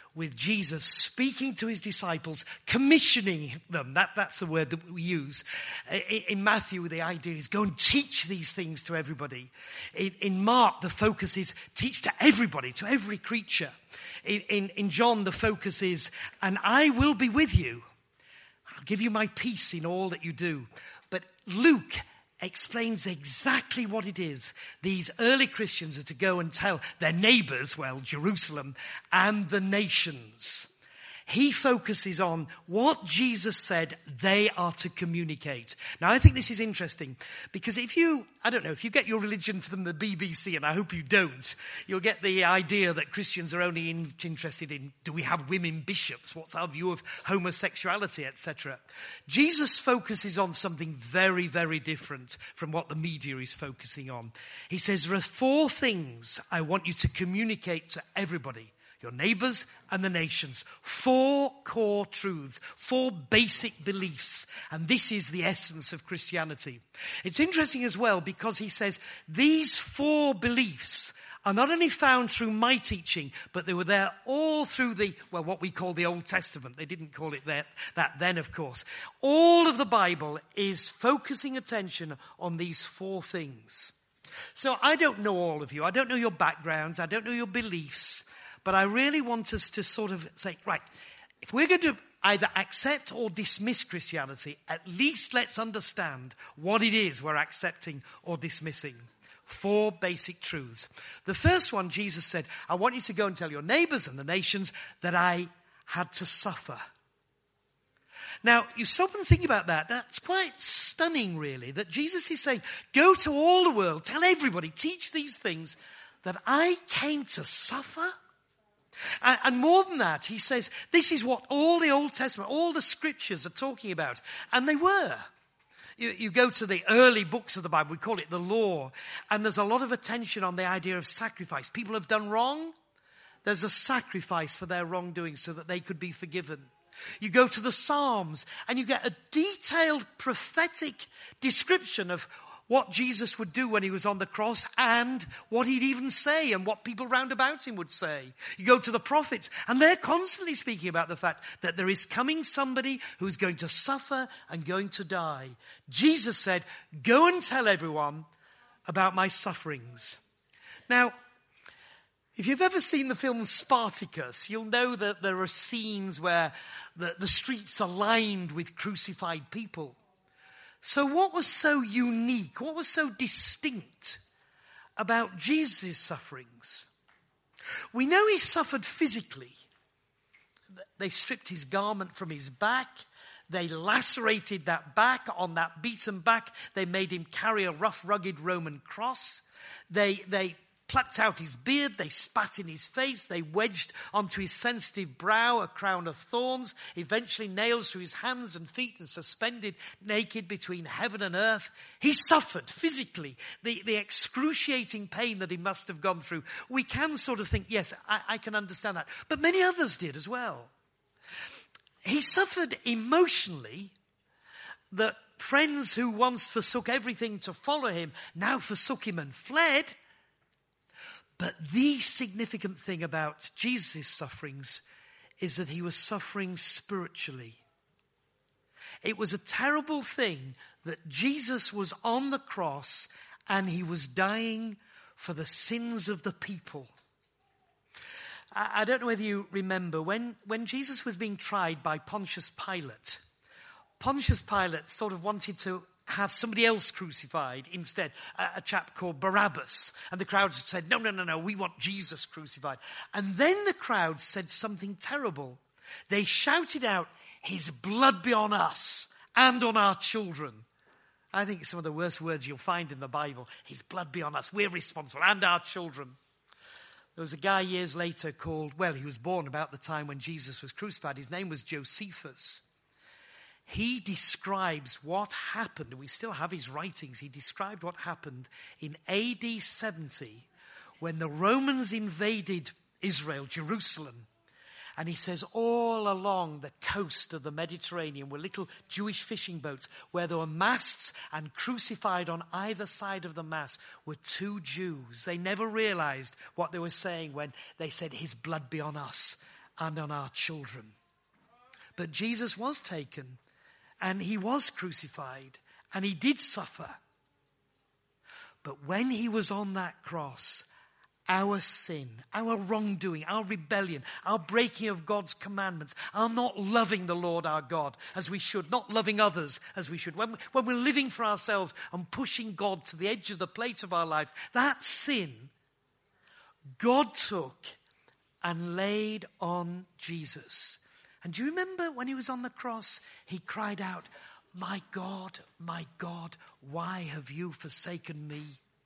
S2: with Jesus speaking to his disciples, commissioning them. That's the word that we use. In Matthew, the idea is go and teach these things to everybody. In Mark, the focus is teach to everybody, to every creature. In John, the focus is, and I will be with you. I'll give you my peace in all that you do. But Luke explains exactly what it is these early Christians are to go and tell their neighbors, well, Jerusalem, and the nations. He focuses on what Jesus said they are to communicate. Now, I think this is interesting because if you get your religion from the BBC, and I hope you don't, you'll get the idea that Christians are only interested in, do we have women bishops? What's our view of homosexuality, etc. Jesus focuses on something very, very different from what the media is focusing on. He says, there are 4 things I want you to communicate to everybody. Your neighbors and the nations. 4 core truths, 4 basic beliefs. And this is the essence of Christianity. It's interesting as well because he says these 4 beliefs are not only found through my teaching, but they were there all through what we call the Old Testament. They didn't call it that then, of course. All of the Bible is focusing attention on these 4 things. So I don't know all of you. I don't know your backgrounds. I don't know your beliefs. But I really want us to sort of say, right, if we're going to either accept or dismiss Christianity, at least let's understand what it is we're accepting or dismissing. 4 basic truths. The first one, Jesus said, I want you to go and tell your neighbors and the nations that I had to suffer. Now, you stop and think about that. That's quite stunning, really, that Jesus is saying, go to all the world, tell everybody, teach these things, that I came to suffer. And more than that, he says, this is what all the Old Testament, all the scriptures are talking about. And they were. You go to the early books of the Bible, we call it the law, and there's a lot of attention on the idea of sacrifice. People have done wrong. There's a sacrifice for their wrongdoing so that they could be forgiven. You go to the Psalms, and you get a detailed prophetic description of what Jesus would do when he was on the cross and what he'd even say and what people round about him would say. You go to the prophets and they're constantly speaking about the fact that there is coming somebody who's going to suffer and going to die. Jesus said, go and tell everyone about my sufferings. Now, if you've ever seen the film Spartacus, you'll know that there are scenes where the streets are lined with crucified people. So what was so unique, what was so distinct about Jesus' sufferings? We know he suffered physically. They stripped his garment from his back. They lacerated that back. On that beaten back, they made him carry a rough, rugged Roman cross. They plucked out his beard, they spat in his face, they wedged onto his sensitive brow a crown of thorns, eventually nails through his hands and feet and suspended naked between heaven and earth. He suffered physically, the excruciating pain that he must have gone through. We can sort of think, yes, I can understand that. But many others did as well. He suffered emotionally, that friends who once forsook everything to follow him now forsook him and fled. But the significant thing about Jesus' sufferings is that he was suffering spiritually. It was a terrible thing that Jesus was on the cross and he was dying for the sins of the people. I don't know whether you remember, when Jesus was being tried by Pontius Pilate sort of wanted to have somebody else crucified instead, a chap called Barabbas. And the crowd said, no, we want Jesus crucified. And then the crowd said something terrible. They shouted out, his blood be on us and on our children. I think some of the worst words you'll find in the Bible. His blood be on us, we're responsible, and our children. There was a guy years later he was born about the time when Jesus was crucified. His name was Josephus. He describes what happened, and we still have his writings. He described what happened in AD 70 when the Romans invaded Israel, Jerusalem. And he says all along the coast of the Mediterranean were little Jewish fishing boats where there were masts, and crucified on either side of the mast were 2 Jews. They never realized what they were saying when they said, his blood be on us and on our children. But Jesus was taken, and he was crucified, and he did suffer. But when he was on that cross, our sin, our wrongdoing, our rebellion, our breaking of God's commandments, our not loving the Lord our God as we should, not loving others as we should, when we're living for ourselves and pushing God to the edge of the plate of our lives, that sin God took and laid on Jesus. And do you remember when he was on the cross, he cried out, my God, why have you forsaken me?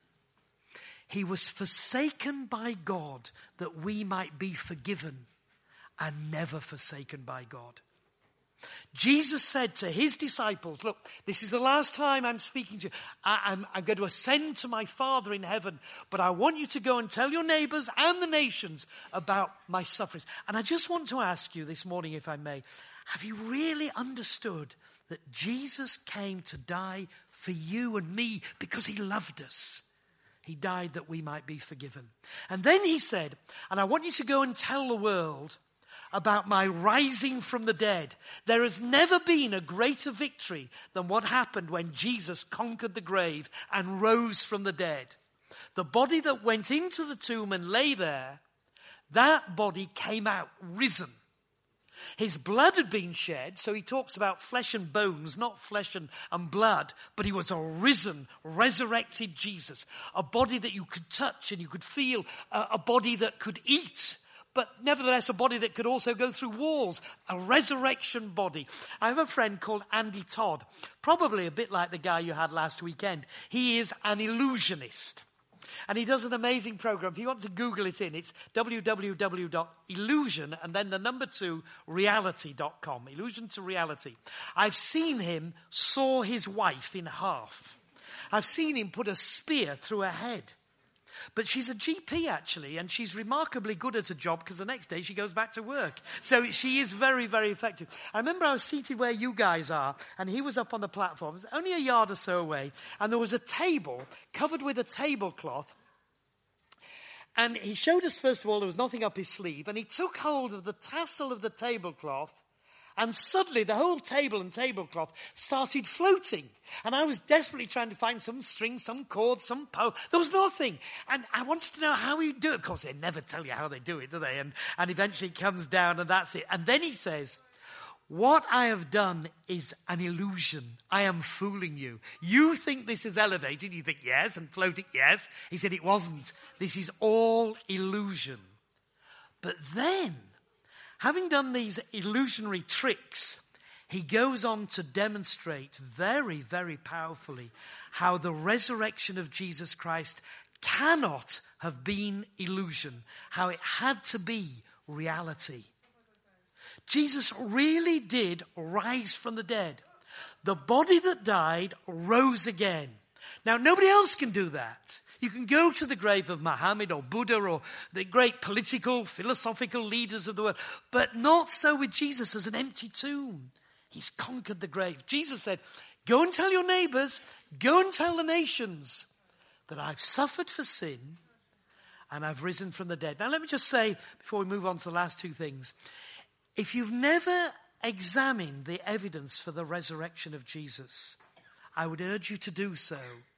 S2: He was forsaken by God that we might be forgiven and never forsaken by God. Jesus said to his disciples, look, this is the last time I'm speaking to you. I'm going to ascend to my Father in heaven, but I want you to go and tell your neighbors and the nations about my sufferings. And I just want to ask you this morning, if I may, have you really understood that Jesus came to die for you and me because he loved us? He died that we might be forgiven. And then he said, and I want you to go and tell the world about my rising from the dead. There has never been a greater victory than what happened when Jesus conquered the grave and rose from the dead. The body that went into the tomb and lay there, that body came out risen. His blood had been shed, so he talks about flesh and bones, not flesh and blood, but he was a risen, resurrected Jesus. A body that you could touch and you could feel, a body that could eat, but nevertheless a body that could also go through walls, a resurrection body. I have a friend called Andy Todd, probably a bit like the guy you had last weekend. He is an illusionist. And he does an amazing program. If you want to Google it in, it's www.illusion and then the number 2 reality.com. Illusion to reality. I've seen him saw his wife in half. I've seen him put a spear through her head. But she's a GP actually, and she's remarkably good at her job because the next day she goes back to work. So she is very, very effective. I remember I was seated where you guys are, and he was up on the platform, only a yard or so away, and there was a table covered with a tablecloth. And he showed us, first of all, there was nothing up his sleeve, and he took hold of the tassel of the tablecloth, and suddenly the whole table and tablecloth started floating. And I was desperately trying to find some string, some cord, some pole. There was nothing. And I wanted to know how he'd do it. Of course, they never tell you how they do it, do they? And eventually it comes down and that's it. And then he says, what I have done is an illusion. I am fooling you. You think this is elevated. You think yes, and floating, yes. He said it wasn't. This is all illusion. But then, having done these illusionary tricks, he goes on to demonstrate very, very powerfully how the resurrection of Jesus Christ cannot have been illusion, how it had to be reality. Jesus really did rise from the dead. The body that died rose again. Now, nobody else can do that. You can go to the grave of Muhammad or Buddha or the great political, philosophical leaders of the world, but not so with Jesus as an empty tomb. He's conquered the grave. Jesus said, go and tell your neighbors, go and tell the nations that I've suffered for sin and I've risen from the dead. Now let me just say, before we move on to the last two things, if you've never examined the evidence for the resurrection of Jesus, I would urge you to do so.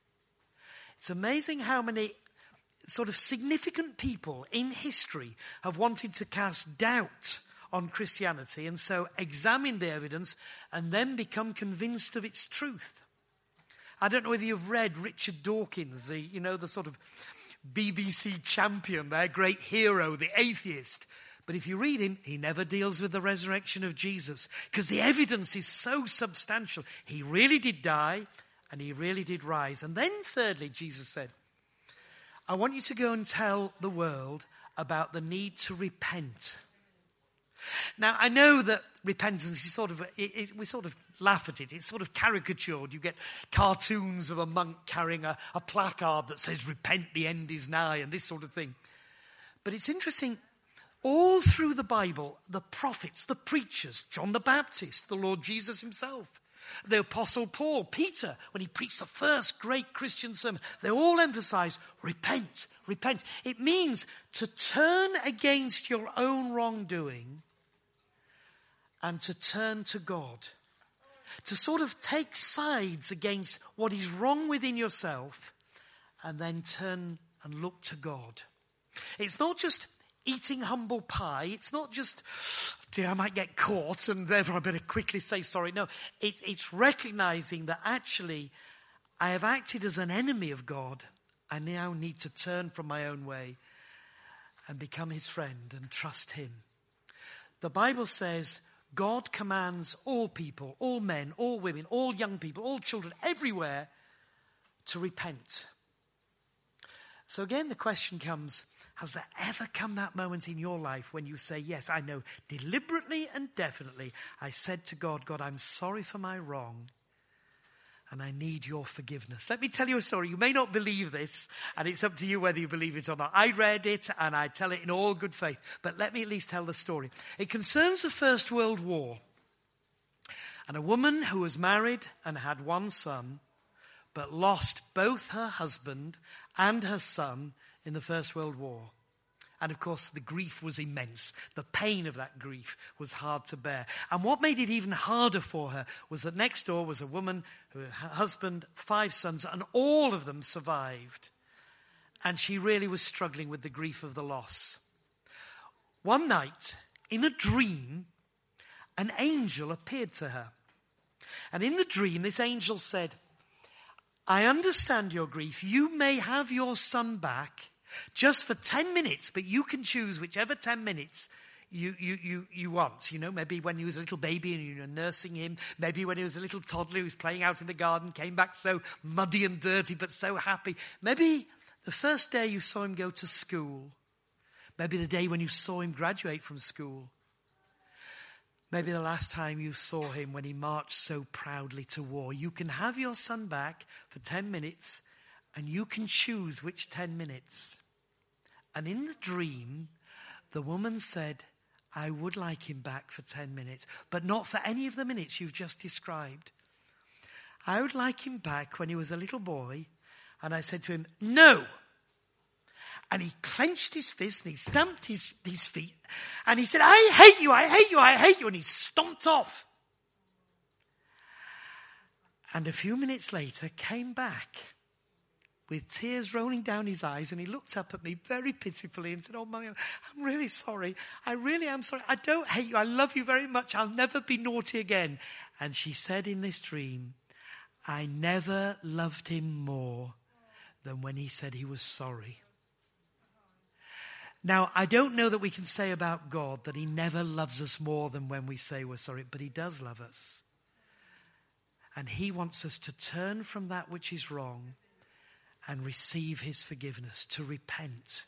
S2: It's amazing how many sort of significant people in history have wanted to cast doubt on Christianity and so examine the evidence and then become convinced of its truth. I don't know whether you've read Richard Dawkins, the sort of BBC champion, their great hero, the atheist. But if you read him, he never deals with the resurrection of Jesus because the evidence is so substantial. He really did die and he really did rise. And then thirdly, Jesus said, I want you to go and tell the world about the need to repent. Now, I know that repentance is we sort of laugh at it. It's sort of caricatured. You get cartoons of a monk carrying a placard that says, repent, the end is nigh, and this sort of thing. But it's interesting. All through the Bible, the prophets, the preachers, John the Baptist, the Lord Jesus himself, the Apostle Paul, Peter, when he preached the first great Christian sermon, they all emphasize, repent, repent. It means to turn against your own wrongdoing and to turn to God. To sort of take sides against what is wrong within yourself and then turn and look to God. It's not just eating humble pie. It's not just, dear, I might get caught and therefore I better quickly say sorry. No, it's recognizing that actually I have acted as an enemy of God. I now need to turn from my own way and become his friend and trust him. The Bible says God commands all people, all men, all women, all young people, all children, everywhere to repent. So again, the question comes, has there ever come that moment in your life when you say, yes, I know deliberately and definitely I said to God, God, I'm sorry for my wrong and I need your forgiveness. Let me tell you a story. You may not believe this, and it's up to you whether you believe it or not. I read it and I tell it in all good faith, but let me at least tell the story. It concerns the First World War and a woman who was married and had one son, but lost both her husband and her son in the First World War. And of course, the grief was immense. The pain of that grief was hard to bear. And what made it even harder for her was that next door was a woman, her husband, 5 sons, and all of them survived. And she really was struggling with the grief of the loss. One night, in a dream, an angel appeared to her. And in the dream, this angel said, I understand your grief. You may have your son back just for 10 minutes, but you can choose whichever 10 minutes you want. You know, maybe when he was a little baby and you were nursing him, maybe when he was a little toddler who was playing out in the garden, came back so muddy and dirty but so happy. Maybe the first day you saw him go to school. Maybe the day when you saw him graduate from school. Maybe the last time you saw him when he marched so proudly to war. You can have your son back for 10 minutes and you can choose which 10 minutes. And in the dream, the woman said, I would like him back for 10 minutes, but not for any of the minutes you've just described. I would like him back when he was a little boy, and I said to him, no. And he clenched his fist and he stamped his feet, and he said, I hate you, I hate you, I hate you, and he stomped off. And a few minutes later came back with tears rolling down his eyes, and he looked up at me very pitifully and said, oh, Mummy, I'm really sorry. I really am sorry. I don't hate you. I love you very much. I'll never be naughty again. And she said in this dream, I never loved him more than when he said he was sorry. Now, I don't know that we can say about God that he never loves us more than when we say we're sorry, but he does love us. And he wants us to turn from that which is wrong and receive his forgiveness, to repent.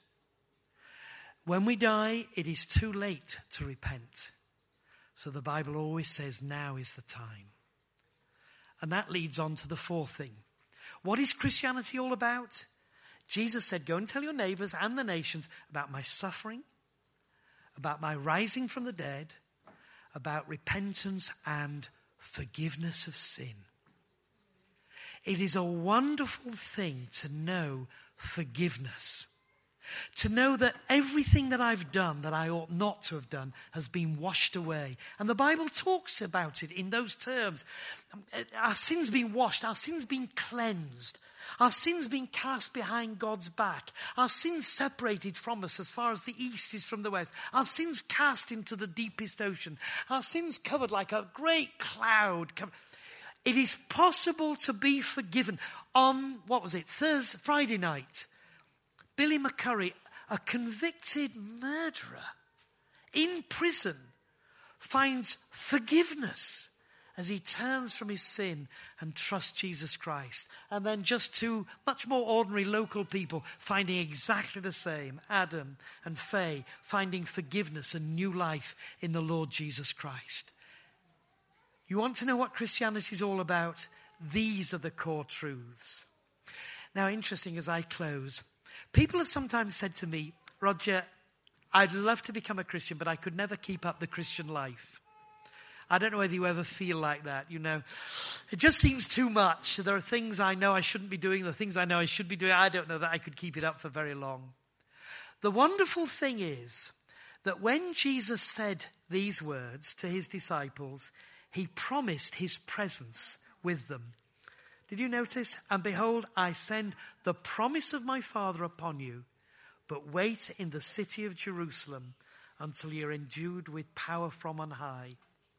S2: When we die, it is too late to repent. So the Bible always says now is the time. And that leads on to the fourth thing. What is Christianity all about? Jesus said, go and tell your neighbors and the nations about my suffering, about my rising from the dead, about repentance and forgiveness of sin. It is a wonderful thing to know forgiveness. To know that everything that I've done that I ought not to have done has been washed away. And the Bible talks about it in those terms. Our sins being washed, our sins being cleansed, our sins being cast behind God's back, our sins separated from us as far as the east is from the west, our sins cast into the deepest ocean, our sins covered like a great cloud. It is possible to be forgiven. On, Friday night, Billy McCurry, a convicted murderer in prison, finds forgiveness as he turns from his sin and trusts Jesus Christ. And then just 2 much more ordinary local people finding exactly the same, Adam and Faye, finding forgiveness and new life in the Lord Jesus Christ. You want to know what Christianity is all about? These are the core truths. Now, interesting as I close, people have sometimes said to me, Roger, I'd love to become a Christian, but I could never keep up the Christian life. I don't know whether you ever feel like that, you know. It just seems too much. There are things I know I shouldn't be doing, the things I know I should be doing. I don't know that I could keep it up for very long. The wonderful thing is that when Jesus said these words to his disciples, he promised his presence with them. Did you notice? And behold, I send the promise of my Father upon you, but wait in the city of Jerusalem until you're endued with power from on high.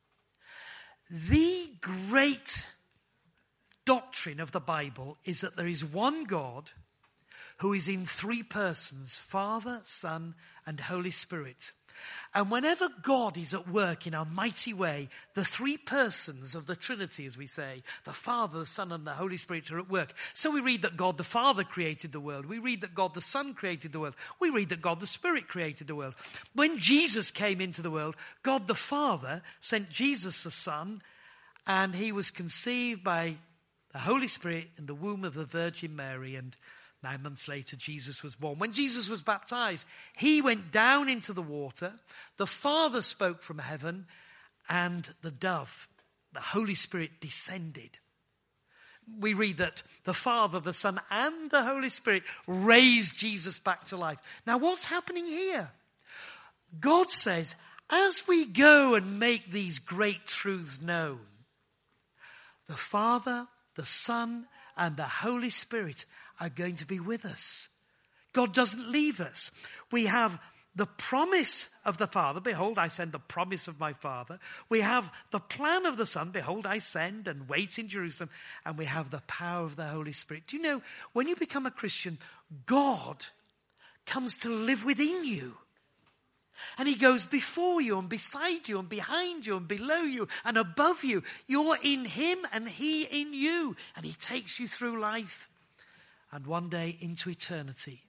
S2: The great doctrine of the Bible is that there is one God who is in three persons, Father, Son, and Holy Spirit. And whenever God is at work in a mighty way, the three persons of the Trinity, as we say, the Father, the Son, and the Holy Spirit are at work. So we read that God the Father created the world. We read that God the Son created the world. We read that God the Spirit created the world. When Jesus came into the world, God the Father sent Jesus the Son, and he was conceived by the Holy Spirit in the womb of the Virgin Mary, and 9 months later, Jesus was born. When Jesus was baptized, he went down into the water. The Father spoke from heaven, and the dove, the Holy Spirit, descended. We read that the Father, the Son, and the Holy Spirit raised Jesus back to life. Now, what's happening here? God says, as we go and make these great truths known, the Father, the Son, and the Holy Spirit are going to be with us. God doesn't leave us. We have the promise of the Father. Behold, I send the promise of my Father. We have the plan of the Son. Behold, I send and wait in Jerusalem. And we have the power of the Holy Spirit. Do you know, when you become a Christian, God comes to live within you. And he goes before you and beside you and behind you and below you and above you. You're in him and he in you. And he takes you through life and one day into eternity.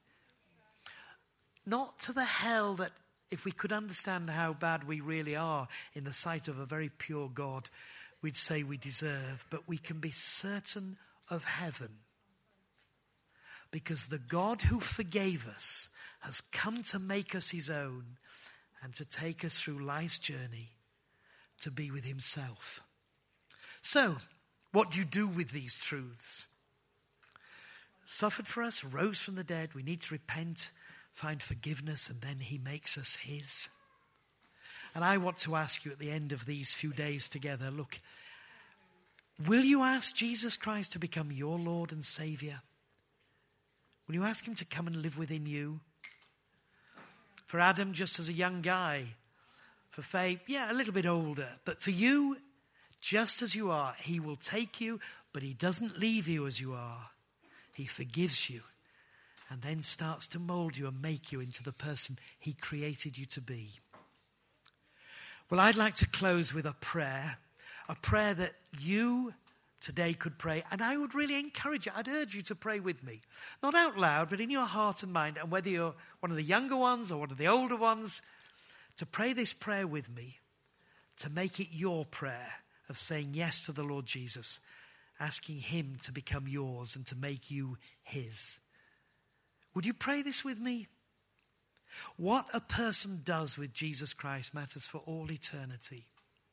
S2: Not to the hell that, if we could understand how bad we really are in the sight of a very pure God, we'd say we deserve. But we can be certain of heaven, because the God who forgave us has come to make us his own and to take us through life's journey to be with himself. So, what do you do with these truths? Suffered for us, rose from the dead. We need to repent, find forgiveness, and then he makes us his. And I want to ask you at the end of these few days together, look, will you ask Jesus Christ to become your Lord and Saviour? Will you ask him to come and live within you? For Adam, just as a young guy. For Faye, a little bit older. But for you, just as you are, he will take you, but he doesn't leave you as you are. He forgives you and then starts to mold you and make you into the person he created you to be. Well, I'd like to close with a prayer that you today could pray. And I would really encourage you, I'd urge you to pray with me. Not out loud, but in your heart and mind. And whether you're one of the younger ones or one of the older ones, to pray this prayer with me, to make it your prayer of saying yes to the Lord Jesus, asking him to become yours and to make you his. Would you pray this with me? What a person does with Jesus Christ matters for all eternity.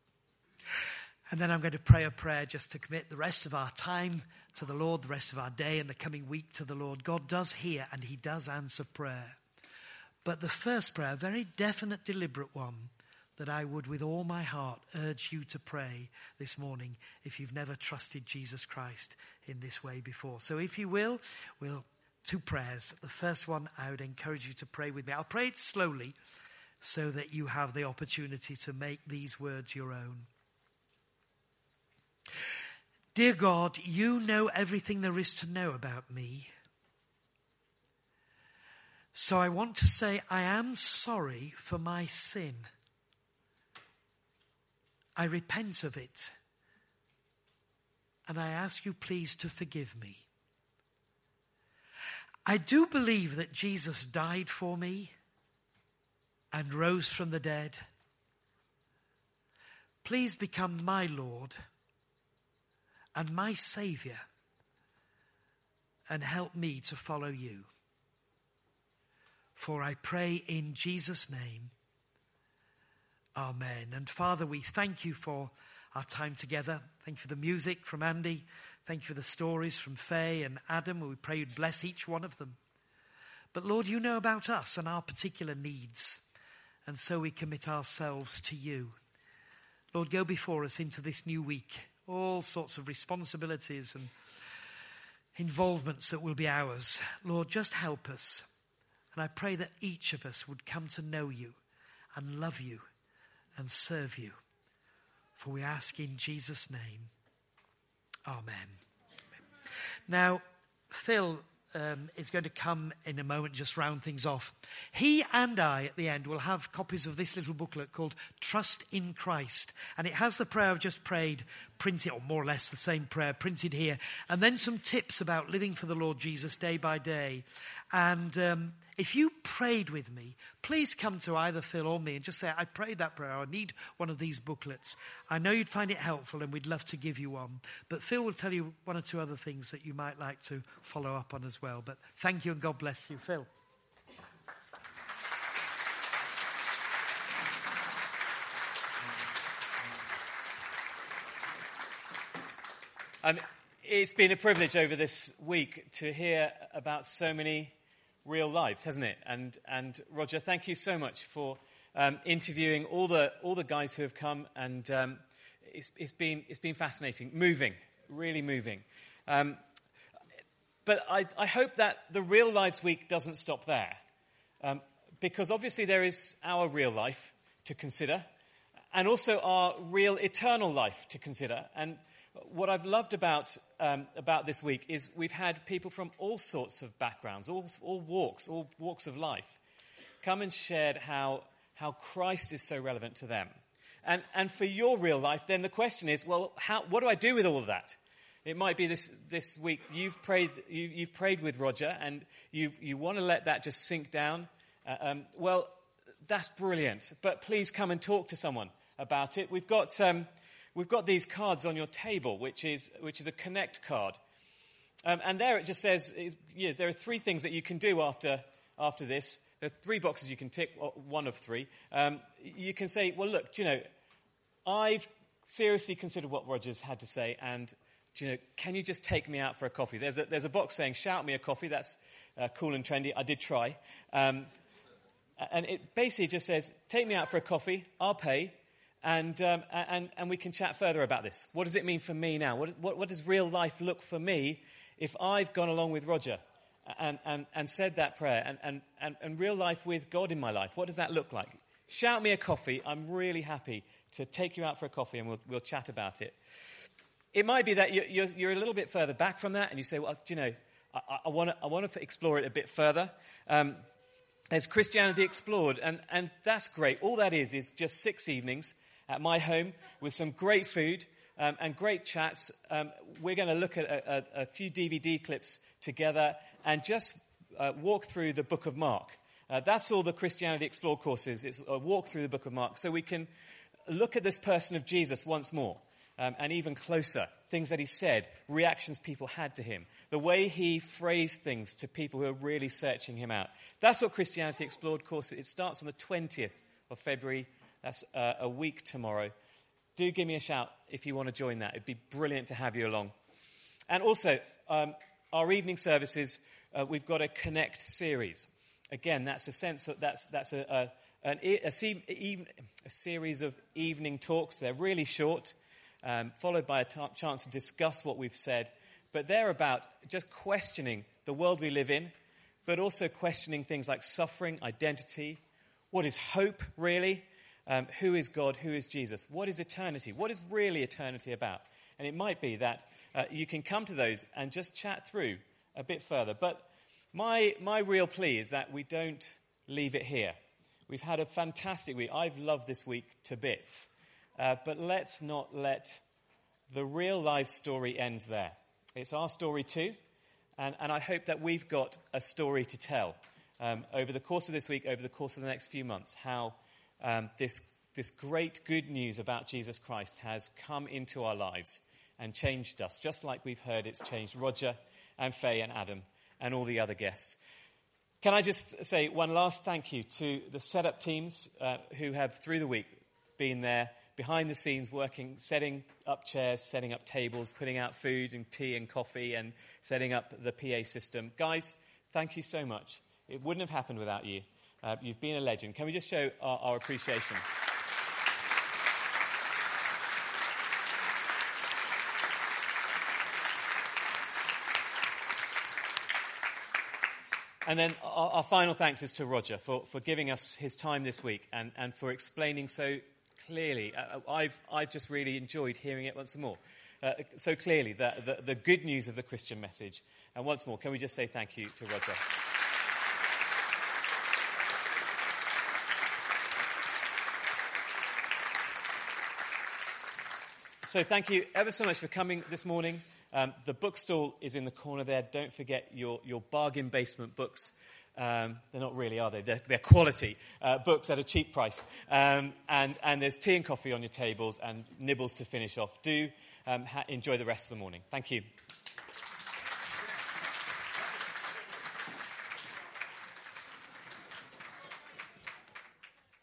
S2: And then I'm going to pray a prayer just to commit the rest of our time to the Lord, the rest of our day and the coming week to the Lord. God does hear and he does answer prayer. But the first prayer, a very definite, deliberate one, that I would with all my heart urge you to pray this morning if you've never trusted Jesus Christ in this way before. So if you will, two prayers. The first one, I would encourage you to pray with me. I'll pray it slowly so that you have the opportunity to make these words your own. Dear God, you know everything there is to know about me. So I want to say I am sorry for my sin. I repent of it. And I ask you please to forgive me. I do believe that Jesus died for me and rose from the dead. Please become my Lord and my Saviour and help me to follow you. For I pray in Jesus' name. Amen. And Father, we thank you for our time together. Thank you for the music from Andy. Thank you for the stories from Faye and Adam. We pray you'd bless each one of them. But Lord, you know about us and our particular needs. And so we commit ourselves to you. Lord, go before us into this new week. All sorts of responsibilities and involvements that will be ours. Lord, just help us. And I pray that each of us would come to know you and love you and serve you. For we ask in Jesus' name. Amen. Now, Phil is going to come in a moment, just round things off. He and I, at the end, will have copies of this little booklet called Trust in Christ. And it has the prayer I've just prayed printed, or more or less the same prayer printed here. And then some tips about living for the Lord Jesus day by day. And if you prayed with me, please come to either Phil or me and just say, I prayed that prayer. I need one of these booklets. I know you'd find it helpful and we'd love to give you one. But Phil will tell you one or two other things that you might like to follow up on as well. But thank you and God bless you. Phil.
S5: It's been a privilege over this week to hear about so many real lives, hasn't it? And Roger, thank you so much for interviewing all the guys who have come, and it's been fascinating, moving, really moving. But I hope that the Real Lives Week doesn't stop there, because obviously there is our real life to consider, and also our real eternal life to consider. And what I've loved about this week is we've had people from all sorts of backgrounds, all walks of life, come and shared how Christ is so relevant to them. And for your real life, then the question is, well, what do I do with all of that? It might be this week you've prayed with Roger, and you want to let that just sink down. Well, that's brilliant. But please come and talk to someone about it. We've got these cards on your table, which is a Connect card. And there it just says, there are three things that you can do after this. There are 3 boxes you can tick, one of 3. You can say, well, look, I've seriously considered what Roger's had to say, and, can you just take me out for a coffee? There's a box saying, shout me a coffee. That's cool and trendy. I did try. And it basically just says, take me out for a coffee, I'll pay, and we can chat further about this. What does it mean for me now? What does real life look for me if I've gone along with Roger and said that prayer and real life with God in my life? What does that look like? Shout me a coffee. I'm really happy to take you out for a coffee, and we'll chat about it. It might be that you're a little bit further back from that, and you say, well, I want to explore it a bit further. There's Christianity Explored, and that's great. All that is just 6 evenings at my home with some great food and great chats. We're going to look at a few DVD clips together and just walk through the book of Mark. That's all the Christianity Explored course is. It's a walk through the book of Mark, so we can look at this person of Jesus once more. And even closer, things that he said, reactions people had to him, the way he phrased things to people who are really searching him out. That's what Christianity Explored course is. It starts on the 20th of February. That's a week tomorrow. Do give me a shout if you want to join that. It'd be brilliant to have you along. And also, our evening services, we've got a Connect series. Again, that's a sense of, that's a series of evening talks. They're really short. Followed by a chance to discuss what we've said. But they're about just questioning the world we live in, but also questioning things like suffering, identity, what is hope, really, who is God, who is Jesus, what is eternity, what is really eternity about? And it might be that you can come to those and just chat through a bit further. But my real plea is that we don't leave it here. We've had a fantastic week. I've loved this week to bits. But let's not let the real life story end there. It's our story too, and I hope that we've got a story to tell over the course of this week, over the course of the next few months, how this great good news about Jesus Christ has come into our lives and changed us, just like we've heard it's changed Roger and Faye and Adam and all the other guests. Can I just say one last thank you to the setup teams who have, through the week, been there behind the scenes working, setting up chairs, setting up tables, putting out food and tea and coffee and setting up the PA system. Guys, thank you so much. It wouldn't have happened without you. You've been a legend. Can we just show our appreciation? And then our final thanks is to Roger for giving us his time this week and for explaining so clearly. I've just really enjoyed hearing it once more. So clearly, the good news of the Christian message. And once more, can we just say thank you to Roger? So thank you ever so much for coming this morning. The bookstall is in the corner there. Don't forget your bargain basement books. They're not really, are they? They're quality books at a cheap price. And there's tea and coffee on your tables and nibbles to finish off. Do enjoy the rest of the morning. Thank you.